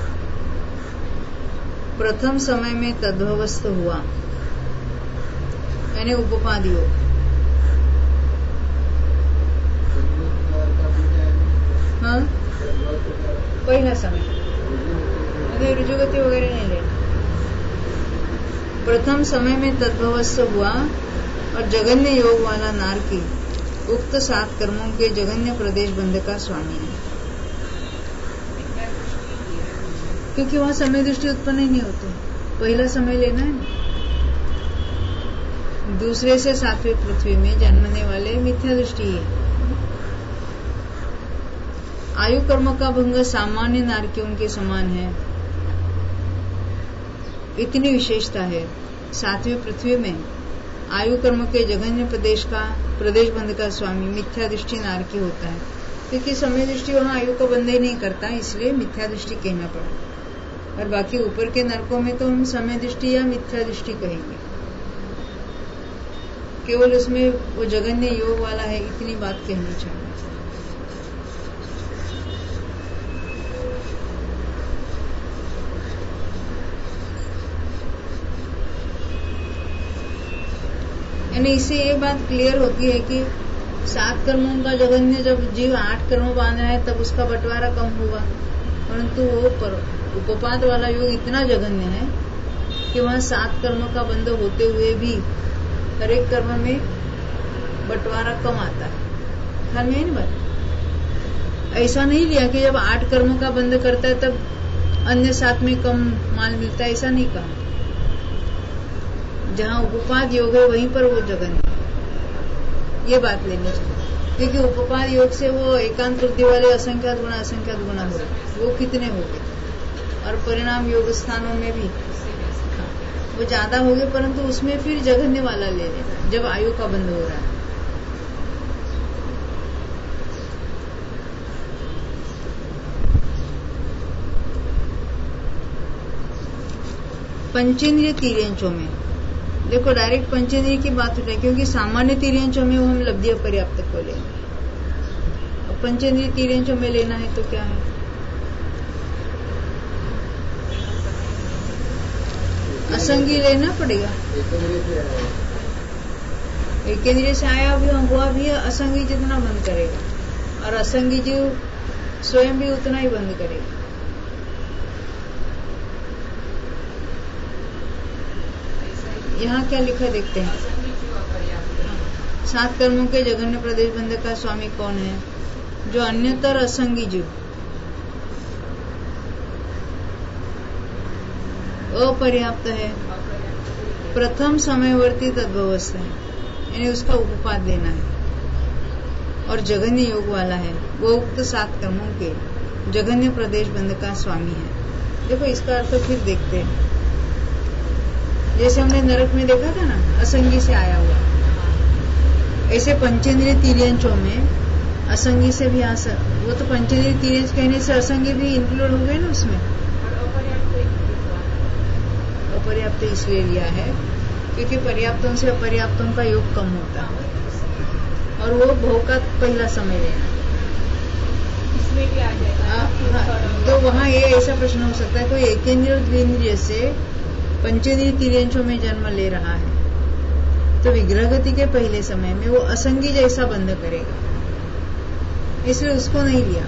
Speaker 1: प्रथम समय में तद्भवस्थ हुआ, यानी उपपाद योग। हाँ, पहला समय रुजुगति वगैरह नहीं लेना। प्रथम समय में तद्भवस्थ हुआ और जघन्य योग वाला नारकी उक्त सात कर्मों के जघन्य प्रदेश बंध का स्वामी है, क्योंकि वहां समय दृष्टि उत्पन्न ही नहीं होती। पहला समय लेना है। दूसरे से सातवें पृथ्वी में जन्मने वाले मिथ्या दृष्टि है। आयु कर्म का भंग सामान्य नारकियों के समान है, इतनी विशेषता है। सातवें पृथ्वी में आयु कर्म के जघन्य प्रदेश का प्रदेश बंध का स्वामी मिथ्या दृष्टि नारकी होता है, क्योंकि समय दृष्टि वहां आयु का बंध ही नहीं करता, इसलिए मिथ्या दृष्टि कहना पड़ा। और बाकी ऊपर के नरकों में तो हम समय दृष्टि या मिथ्या दृष्टि कहेंगे, केवल उसमें वो जघन्य योग वाला है, इतनी बात कहनी चाहिए। यानी इससे ये बात क्लियर होती है कि सात कर्मों का जघन्य जब जीव आठ कर्म बांध रहा है तब उसका बंटवारा कम हुआ, परंतु वो पर उपपाद वाला योग इतना जघन्य है कि वहां सात कर्म का बंध होते हुए भी हर एक कर्म में बंटवारा कम आता है। ख्याल में है ना बात? ऐसा नहीं लिया कि जब आठ कर्म का बंध करता है तब अन्य सात में कम माल मिलता है, ऐसा नहीं कहा। जहां उपपाद योग है वहीं पर वो जघन्य, ये बात लेनी चाहिए। क्योंकि उपपाद योग से वो एकांत वृद्धि वाले असंख्यात गुना असंख्यात गुना हो वो कितने हो गए, और परिणाम योग स्थानों में भी वो ज्यादा हो गए, परंतु उसमें फिर जघन्य वाला ले लेना जब आयु का बंध हो रहा है। पंचेंद्रिय तीर्यंचों में देखो, डायरेक्ट पंचेंद्रिय की बात उठाए, क्योंकि सामान्य तीर्यंचों में वो हम लब्धि पर्याप्त को लेंगे। अब पंचेंद्रिय तीर्यंचों में लेना है तो क्या है? असंगी लेना पड़ेगा। एक इंद्रिय से आया भी हुआ भी असंगी जितना बंद करेगा और असंगी जीव स्वयं भी उतना ही बंद करेगा। यहाँ क्या लिखा देखते हैं। सात कर्मों के जघन्य प्रदेश बंधक का स्वामी कौन है? जो अन्यतर असंगी जीव, अपर्याप्त है, प्रथम समयवर्ती तद्भवस्था है, यानी उसका उपपाद देना है, और जघन्य योग वाला है, वो उक्त सात कर्मों के जघन्य प्रदेश बंधक का स्वामी है। देखो इसका अर्थ फिर देखते हैं। जैसे हमने नरक में देखा था ना, असंगी से आया हुआ, ऐसे पंचेंद्रिय तिर्यंचों में असंगी से भी आ सक, वो तो पंचेंद्रिय तिर्यंच कहने से असंगी भी इंक्लूड हो गए ना उसमें। अपर्याप्त इसलिए लिया है क्योंकि पर्याप्तों से अपर्याप्तों का योग कम होता है, और वो भोग का पहला समय लेना
Speaker 4: इसमें भी आ जाएगा।
Speaker 1: तो वहाँ ये ऐसा प्रश्न हो सकता है, कोई एकेंद्रिय और द्विंद्रिय से पंचेंद्रिय तिर्यंचों में जन्म ले रहा है, तो विग्रह गति के पहले समय में वो असंगी जैसा बंध करेगा, इसलिए उसको नहीं लिया।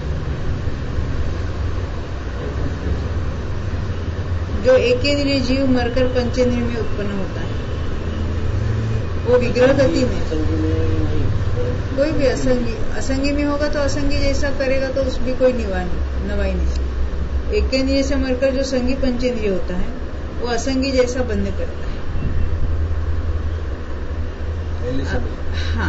Speaker 1: जो एकेंद्रिय जीव मरकर पंचेंद्रिय में उत्पन्न होता है, वो विग्रह गति में, कोई भी असंगी असंगी में होगा तो असंगी जैसा करेगा, तो उसमें कोई निवानी नवाई नहीं। एकेंद्रिय से मरकर जो संगी पंचेंद्रिय होता है वो असंगी जैसा बंध करता है। अब, हाँ,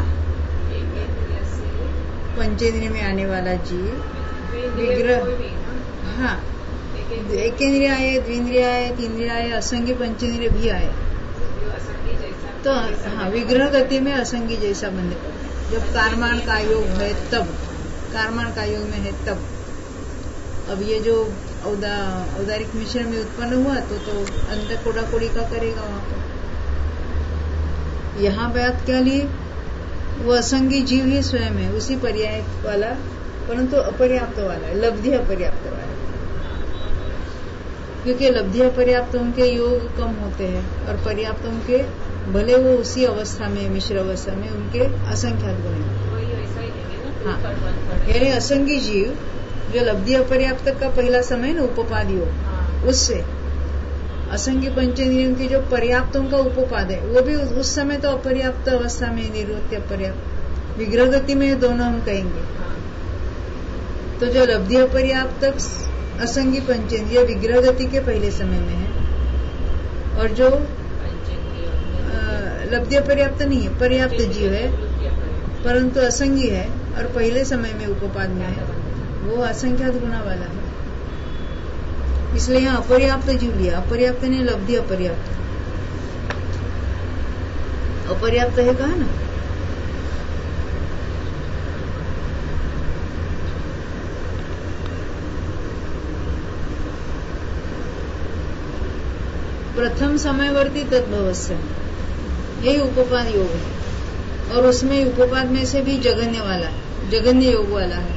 Speaker 1: पंचेंद्रिय में आने वाला जीव विग्रह, हाँ, एकेंद्रिय आए, द्विंद्रिय आए, तीन्द्रिय आए, असंगी पंचेंद्रिय भी आए, तो हाँ विग्रह गति में असंगी जैसा बंध करता है। जब कारमान का योग है तब, कारमान का योग में है तब। अब ये जो औदा औदारिक मिश्रण में उत्पन्न हुआ तो तो अंतर कोड़ा कोड़ी का करेगा वहां पर। यहाँ बात क्या ली, वो असंगी जीव ही स्वयं है, उसी पर्याय वाला, परंतु अपर्याप्त वाला है, लब्धि अपर्याप्त वाला है, क्योंकि लब्धि अपर्याप्तों के योग कम होते हैं और पर्याप्तों के भले वो उसी अवस्था में, मिश्र अवस्था में, उनके असंख्यात गुण हैं। हाँ, यानी असंगी जीव जो लब्धि अपर्याप्त का पहला समय न उपपाद योग, उससे असंगी पंचेंद्रियों की जो पर्याप्तों का उपपाद है वो भी उस समय तो अपर्याप्त अवस्था में, निवृत्ति अपर्याप्त, विग्रह गति में दोनों हम कहेंगे। तो जो लब्धि अपर्याप्त असंगी पंचेंद्रिय विग्रह गति के पहले समय में है, और जो लब्धि पर्याप्त नहीं है, पर्याप्त जीव है परंतु असंगी है और पहले समय में उपपाद में है, वो असंख्यात गुणा वाला है। इसलिए यहाँ अपर्याप्त जीव लिया। अपर्याप्त ने लब्धि अपर्याप्त, अपर्याप्त है कहा ना। प्रथम समयवर्ती तद्भवस्था, यही उपपाद योग है, और उसमें उपपाद में से भी जघन्य वाला है, जघन्य योग वाला है।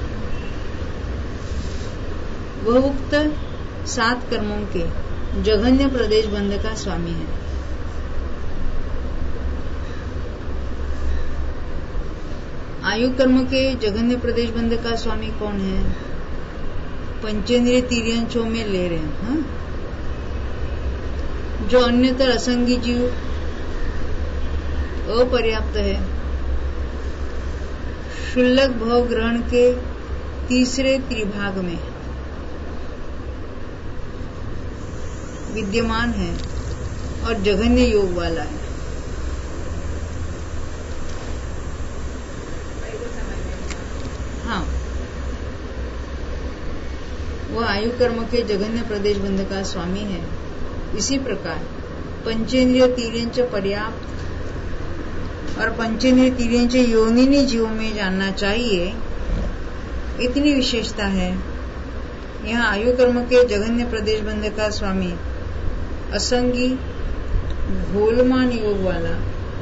Speaker 1: वह उक्त सात कर्मों के जघन्य प्रदेश बंध का स्वामी है। आयु कर्म के जघन्य प्रदेश बंध का स्वामी कौन है? पंचेंद्रिय तिर्यंचों में ले रहे हैं, हाँ? जो अन्यतर असंगी जीव अपर्याप्त है, शुल्लक भव ग्रहण के तीसरे त्रिभाग में विद्यमान है और जघन्य योग वाला है। हाँ, वह आयु कर्म के जघन्य प्रदेश बंध का स्वामी है। इसी प्रकार पंचेंद्रिय तिर्यंच पर्याप्त और पंचेंद्रिय तिर्यंच योनिनी जीवों में जानना चाहिए, इतनी विशेषता है। यहाँ आयु कर्म के जघन्य प्रदेश बंध का स्वामी असंगी घोलमान योग वाला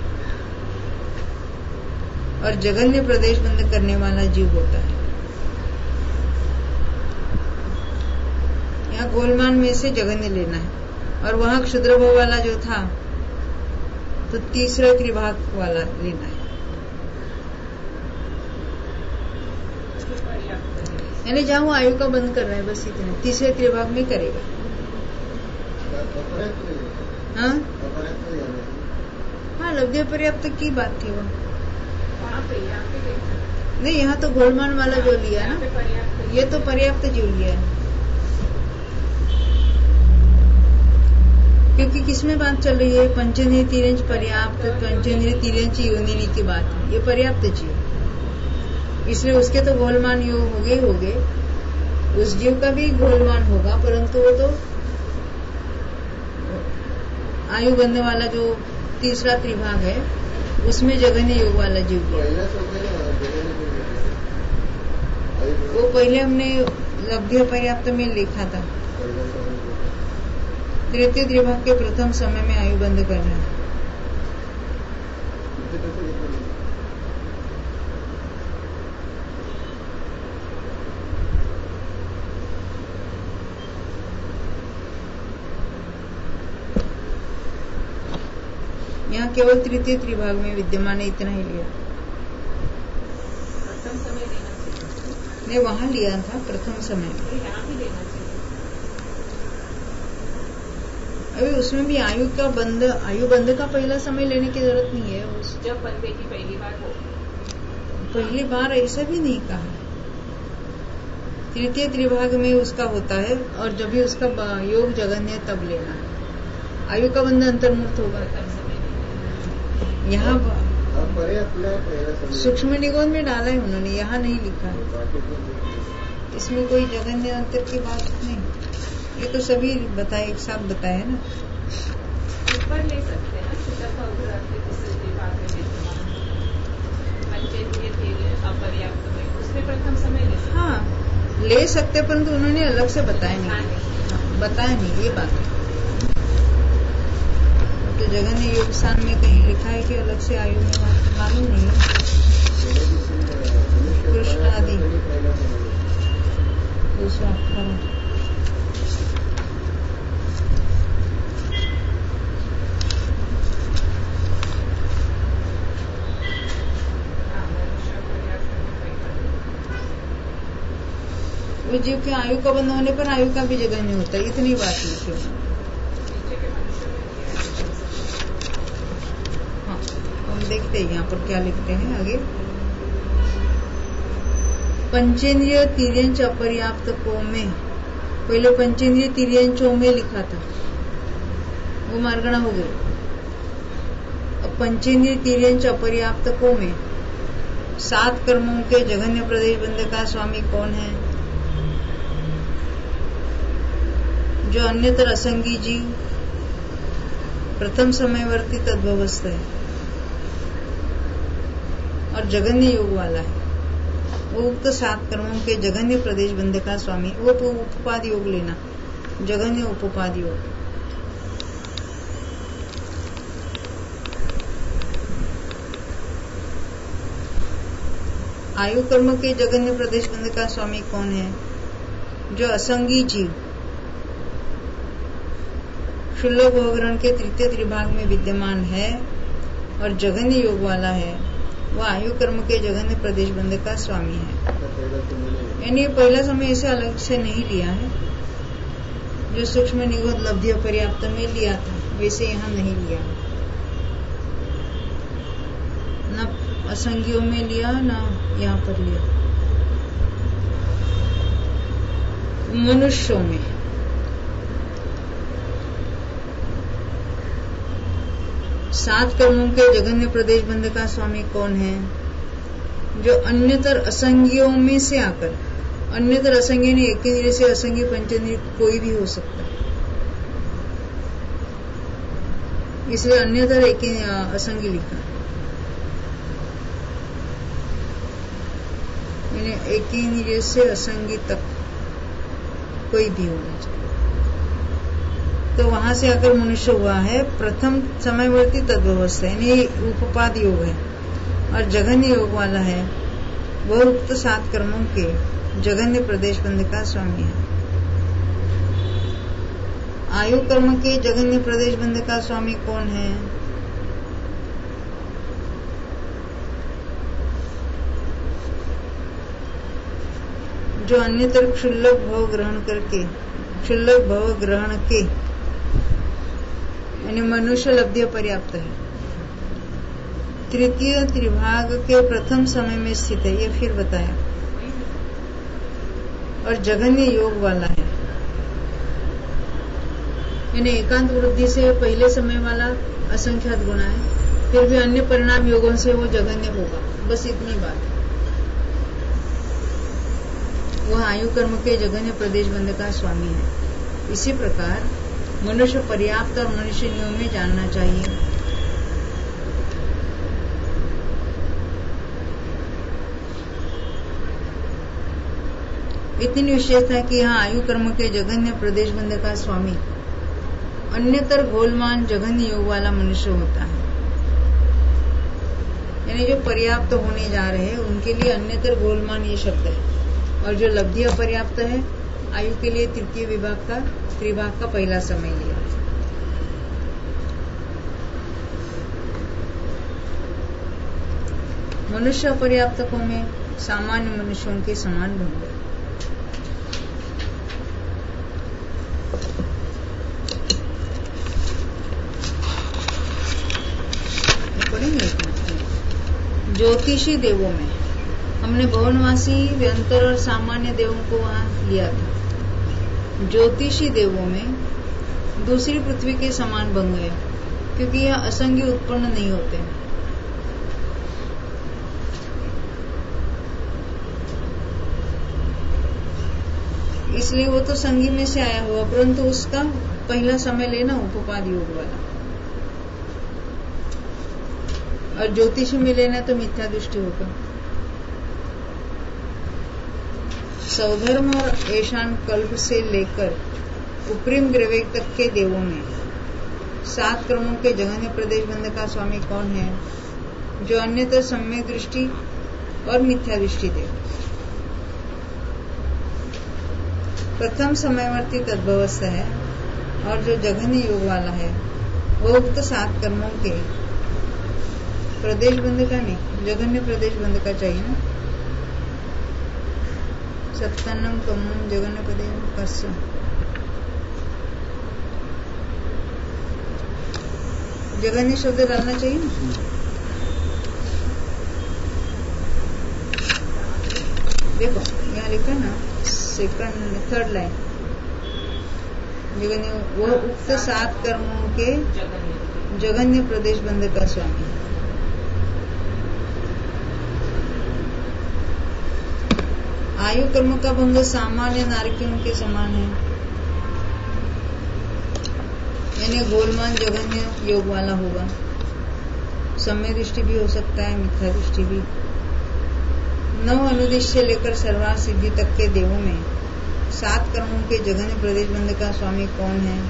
Speaker 1: और जघन्य प्रदेश बंध करने वाला जीव होता है। यहाँ गोलमान में से जघन्य लेना है, और वहां क्षुद्र भाव वाला जो था तो तीसरा त्रिभाग वाला लेना है, यानी जहां वो आयु का बंद कर रहे हैं बस इतना, तीसरे त्रिभाग में करेगा। हाँ हाँ लब्धि पर्याप्त की बात थी वो, नहीं यहाँ तो गोलमान वाला जो लिया ना, ये तो पर्याप्त जो लिया है, क्योंकि किसमें बात चल रही है, पंचेंद्रिय तिर्यंच पर्याप्त, पंचेंद्रिय तिर्यंच योनिनी की बात है, ये पर्याप्त जीव, इसलिए उसके तो गोलमान योग हो गए हो गए, उस जीव का भी गोलमान होगा, परंतु वो तो आयु बनने वाला जो तीसरा त्रिभाग है उसमें जघन्य योग वाला जीव लिया। वो पहले हमने लब्धि पर्याप्त में लिखा था, तृतीय त्रिभाग के प्रथम समय में आयु बंद करना है। यहाँ केवल तृतीय त्रिभाग में विद्यमान है, इतना ही लिया।
Speaker 4: प्रथम समय लेना चाहिए,
Speaker 1: नहीं वहां लिया था प्रथम समय,
Speaker 4: यहाँ भी लेना चाहिए।
Speaker 1: अभी उसमें भी आयु का बंद, आयु बंद का पहला समय लेने की जरूरत नहीं है। उस
Speaker 4: जब बंदे की पहली बार हो,
Speaker 1: पहली बार ऐसा भी नहीं कहा, तृतीय त्रिभाग में उसका होता है और जब भी उसका योग जगन्य तब लेना है, आयु का बंद अंतर्मुक्त होगा। यहाँ सूक्ष्म निगोद में डाला है उन्होंने, यहाँ नहीं लिखा है, इसमें कोई जगन्य अंतर की बात नहीं, ये तो सभी बताए एक साथ बताए ना।
Speaker 4: ऊपर ले सकते हैं ना, क्षुद्र भाव तीसरे त्रिभाग में विद्यमान, पंचेंद्रिय तिर्यंच अपर्याप्त में, उसमें प्रथम समय ले सकते।
Speaker 1: हाँ ले सकते, परंतु उन्होंने अलग से बताया नहीं, बताया नहीं ये बात है। तो जगन्य योग स्थान में कहीं लिखा है कि अलग से आयु में, मालूम नहीं है। कृष्ण आदि दूसरा वो जीव के आयु का बंद होने पर आयु का भी जगन्य होता है, इतनी बात लिखी। हाँ हम देखते हैं यहाँ पर क्या लिखते हैं आगे। पंचेंद्रिय तिर्यंच अपर्याप्त को में, पहले पंचेंद्रिय तिर्यंचों में लिखा था, वो मार्गणा हो गई। अब पंचेंद्रिय तिर्यंच अपर्याप्त को में सात कर्मों के जघन्य प्रदेश बंध का स्वामी कौन है? जो अन्यतर असंगी जीव, प्रथम समयवर्ती तद्भवस्थ है और जघन्य योग वाला है, वो उक्त सात कर्मों के जघन्य प्रदेश बंध का स्वामी, वो तो उपपाद योग लेना, जघन्य उपपाद योग। आयु कर्म के जघन्य प्रदेश बंध का स्वामी कौन है? जो असंगी जीव, शुल्लक भोगरण के तृतीय त्रिभाग में विद्यमान है और जघन्य योग वाला है, वह आयु कर्म के जघन्य प्रदेश बंध का स्वामी है। यानी पहला समय ऐसे अलग से नहीं लिया है, जो सूक्ष्म निगोद लब्धि पर्याप्त में लिया था वैसे यहाँ नहीं लिया, न असंगियों में लिया न यहाँ पर लिया। मनुष्यों में सात कर्मों के जघन्य प्रदेश बंध का स्वामी कौन है? जो अन्यतर असंगियों में से आकर, अन्यतर असंगी ने एक इंद्रिय से असंगी पंचेंद्रिय कोई भी हो सकता है, इसलिए अन्यतर एक असंगी लिखा, एक इंद्रिय से असंगी तक कोई भी होना चाहिए। तो वहां से आकर मनुष्य हुआ है, प्रथम समयवर्ती तद्भवस्था यानी उपपाद योग है और जघन्य योग वाला है, वह उक्त सात कर्मों के जघन्य प्रदेश बंध का स्वामी है। आयु कर्म के जगन्य प्रदेश बंध का स्वामी कौन है? जो अन्यतर क्षुल्लक भव ग्रहण करके क्षुल्लक भव ग्रहण के यानी मनुष्य लब्धि पर्याप्त है, तृतीय त्रिभाग के प्रथम समय में स्थित है, ये फिर बताया, और जघन्य योग वाला है, यानी एकांत वृद्धि से पहले समय वाला असंख्यात गुना है, फिर भी अन्य परिणाम योगों से वो जघन्य होगा। बस इतनी बात। वह आयु कर्म के जघन्य प्रदेश बंध का स्वामी है। इसी प्रकार मनुष्य पर्याप्त और मनुष्य नियम में जानना चाहिए। इतनी विशेषता है कि यहाँ आयु कर्म के जघन्य प्रदेश बंध का स्वामी अन्यतर गोलमान जघन्य योग वाला मनुष्य होता है, यानी जो पर्याप्त होने जा रहे हैं उनके लिए अन्यतर गोलमान ये शब्द है, और जो लब्धि अपर्याप्त है आयु के लिए तृतीय विभाग का त्रिभाग का पहला समय लिया। मनुष्य अपर्याप्तकों में सामान्य मनुष्यों के समान भंग है। ज्योतिषी देवों में हमने भुवनवासी व्यंतर और सामान्य देवों को वहां लिया था। ज्योतिषी देवों में दूसरी पृथ्वी के समान भंग है, क्योंकि यह असंगी उत्पन्न नहीं होते। इसलिए वो तो संगी में से आया हुआ, परंतु उसका पहला समय लेना उपपाद योग वाला, और ज्योतिष में लेना तो मिथ्या दृष्टि होगा। सौधर्म और ऐशान कल्प से लेकर उपरिम ग्रवेक तक के देवों में सात क्रमों के जघन्य प्रदेश बंध का स्वामी कौन है? जो अन्यथा सम्यक दृष्टि और मिथ्या दृष्टि दे। प्रथम समयवर्ती तद्भवस्थ है, और जो जघन्य योग वाला है वो उक्त सात कर्मों के प्रदेश बंध का नहीं, जघन्य प्रदेश बंध का चाहिए ना। सप्तन्नम कमम जघन्य प्रदेश कस्य, जघन्य शब्द डालना चाहिए ना। देखो यहाँ लिखा ना, सेकंड थर्ड लाइन, जघन्य वो उक्त सात कर्मों के जघन्य प्रदेश बंध का स्वामी। आयु कर्म का भंग सामान्य नारकियों के समान है, यानी गोलमान जघन्य योग वाला होगा। सम्य दृष्टि भी हो सकता है, मिथ्या दृष्टि भी। नौ अनुदिश से लेकर सर्वार सिद्धि तक के देवों में सात कर्मों के जघन्य प्रदेश बंध का स्वामी कौन है?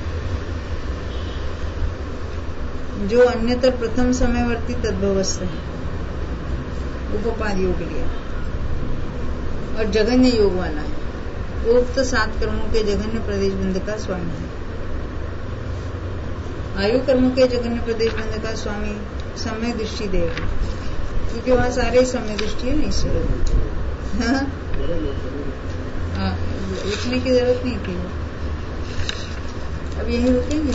Speaker 1: जो अन्यतर प्रथम समयवर्ती तद्भवस्थ है, उपपाद योग लिया, और जघन्य योग वाला है। उक्त सात कर्मों के जघन्य प्रदेश बंध का स्वामी है। आयु कर्मों के जघन्य प्रदेश बंध का स्वामी समय दृष्टि देव, क्योंकि वहां सारे समय दृष्टि है ना, इसलिए लिखने की जरूरत नहीं थी। अब यही रुकेंगे।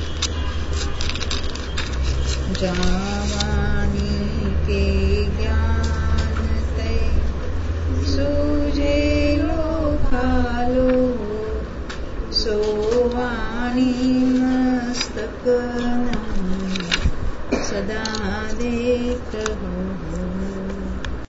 Speaker 1: जावानी के ज्ञान तय सूझे लो खालो, सोवाणी मस्तक सदा देत हो।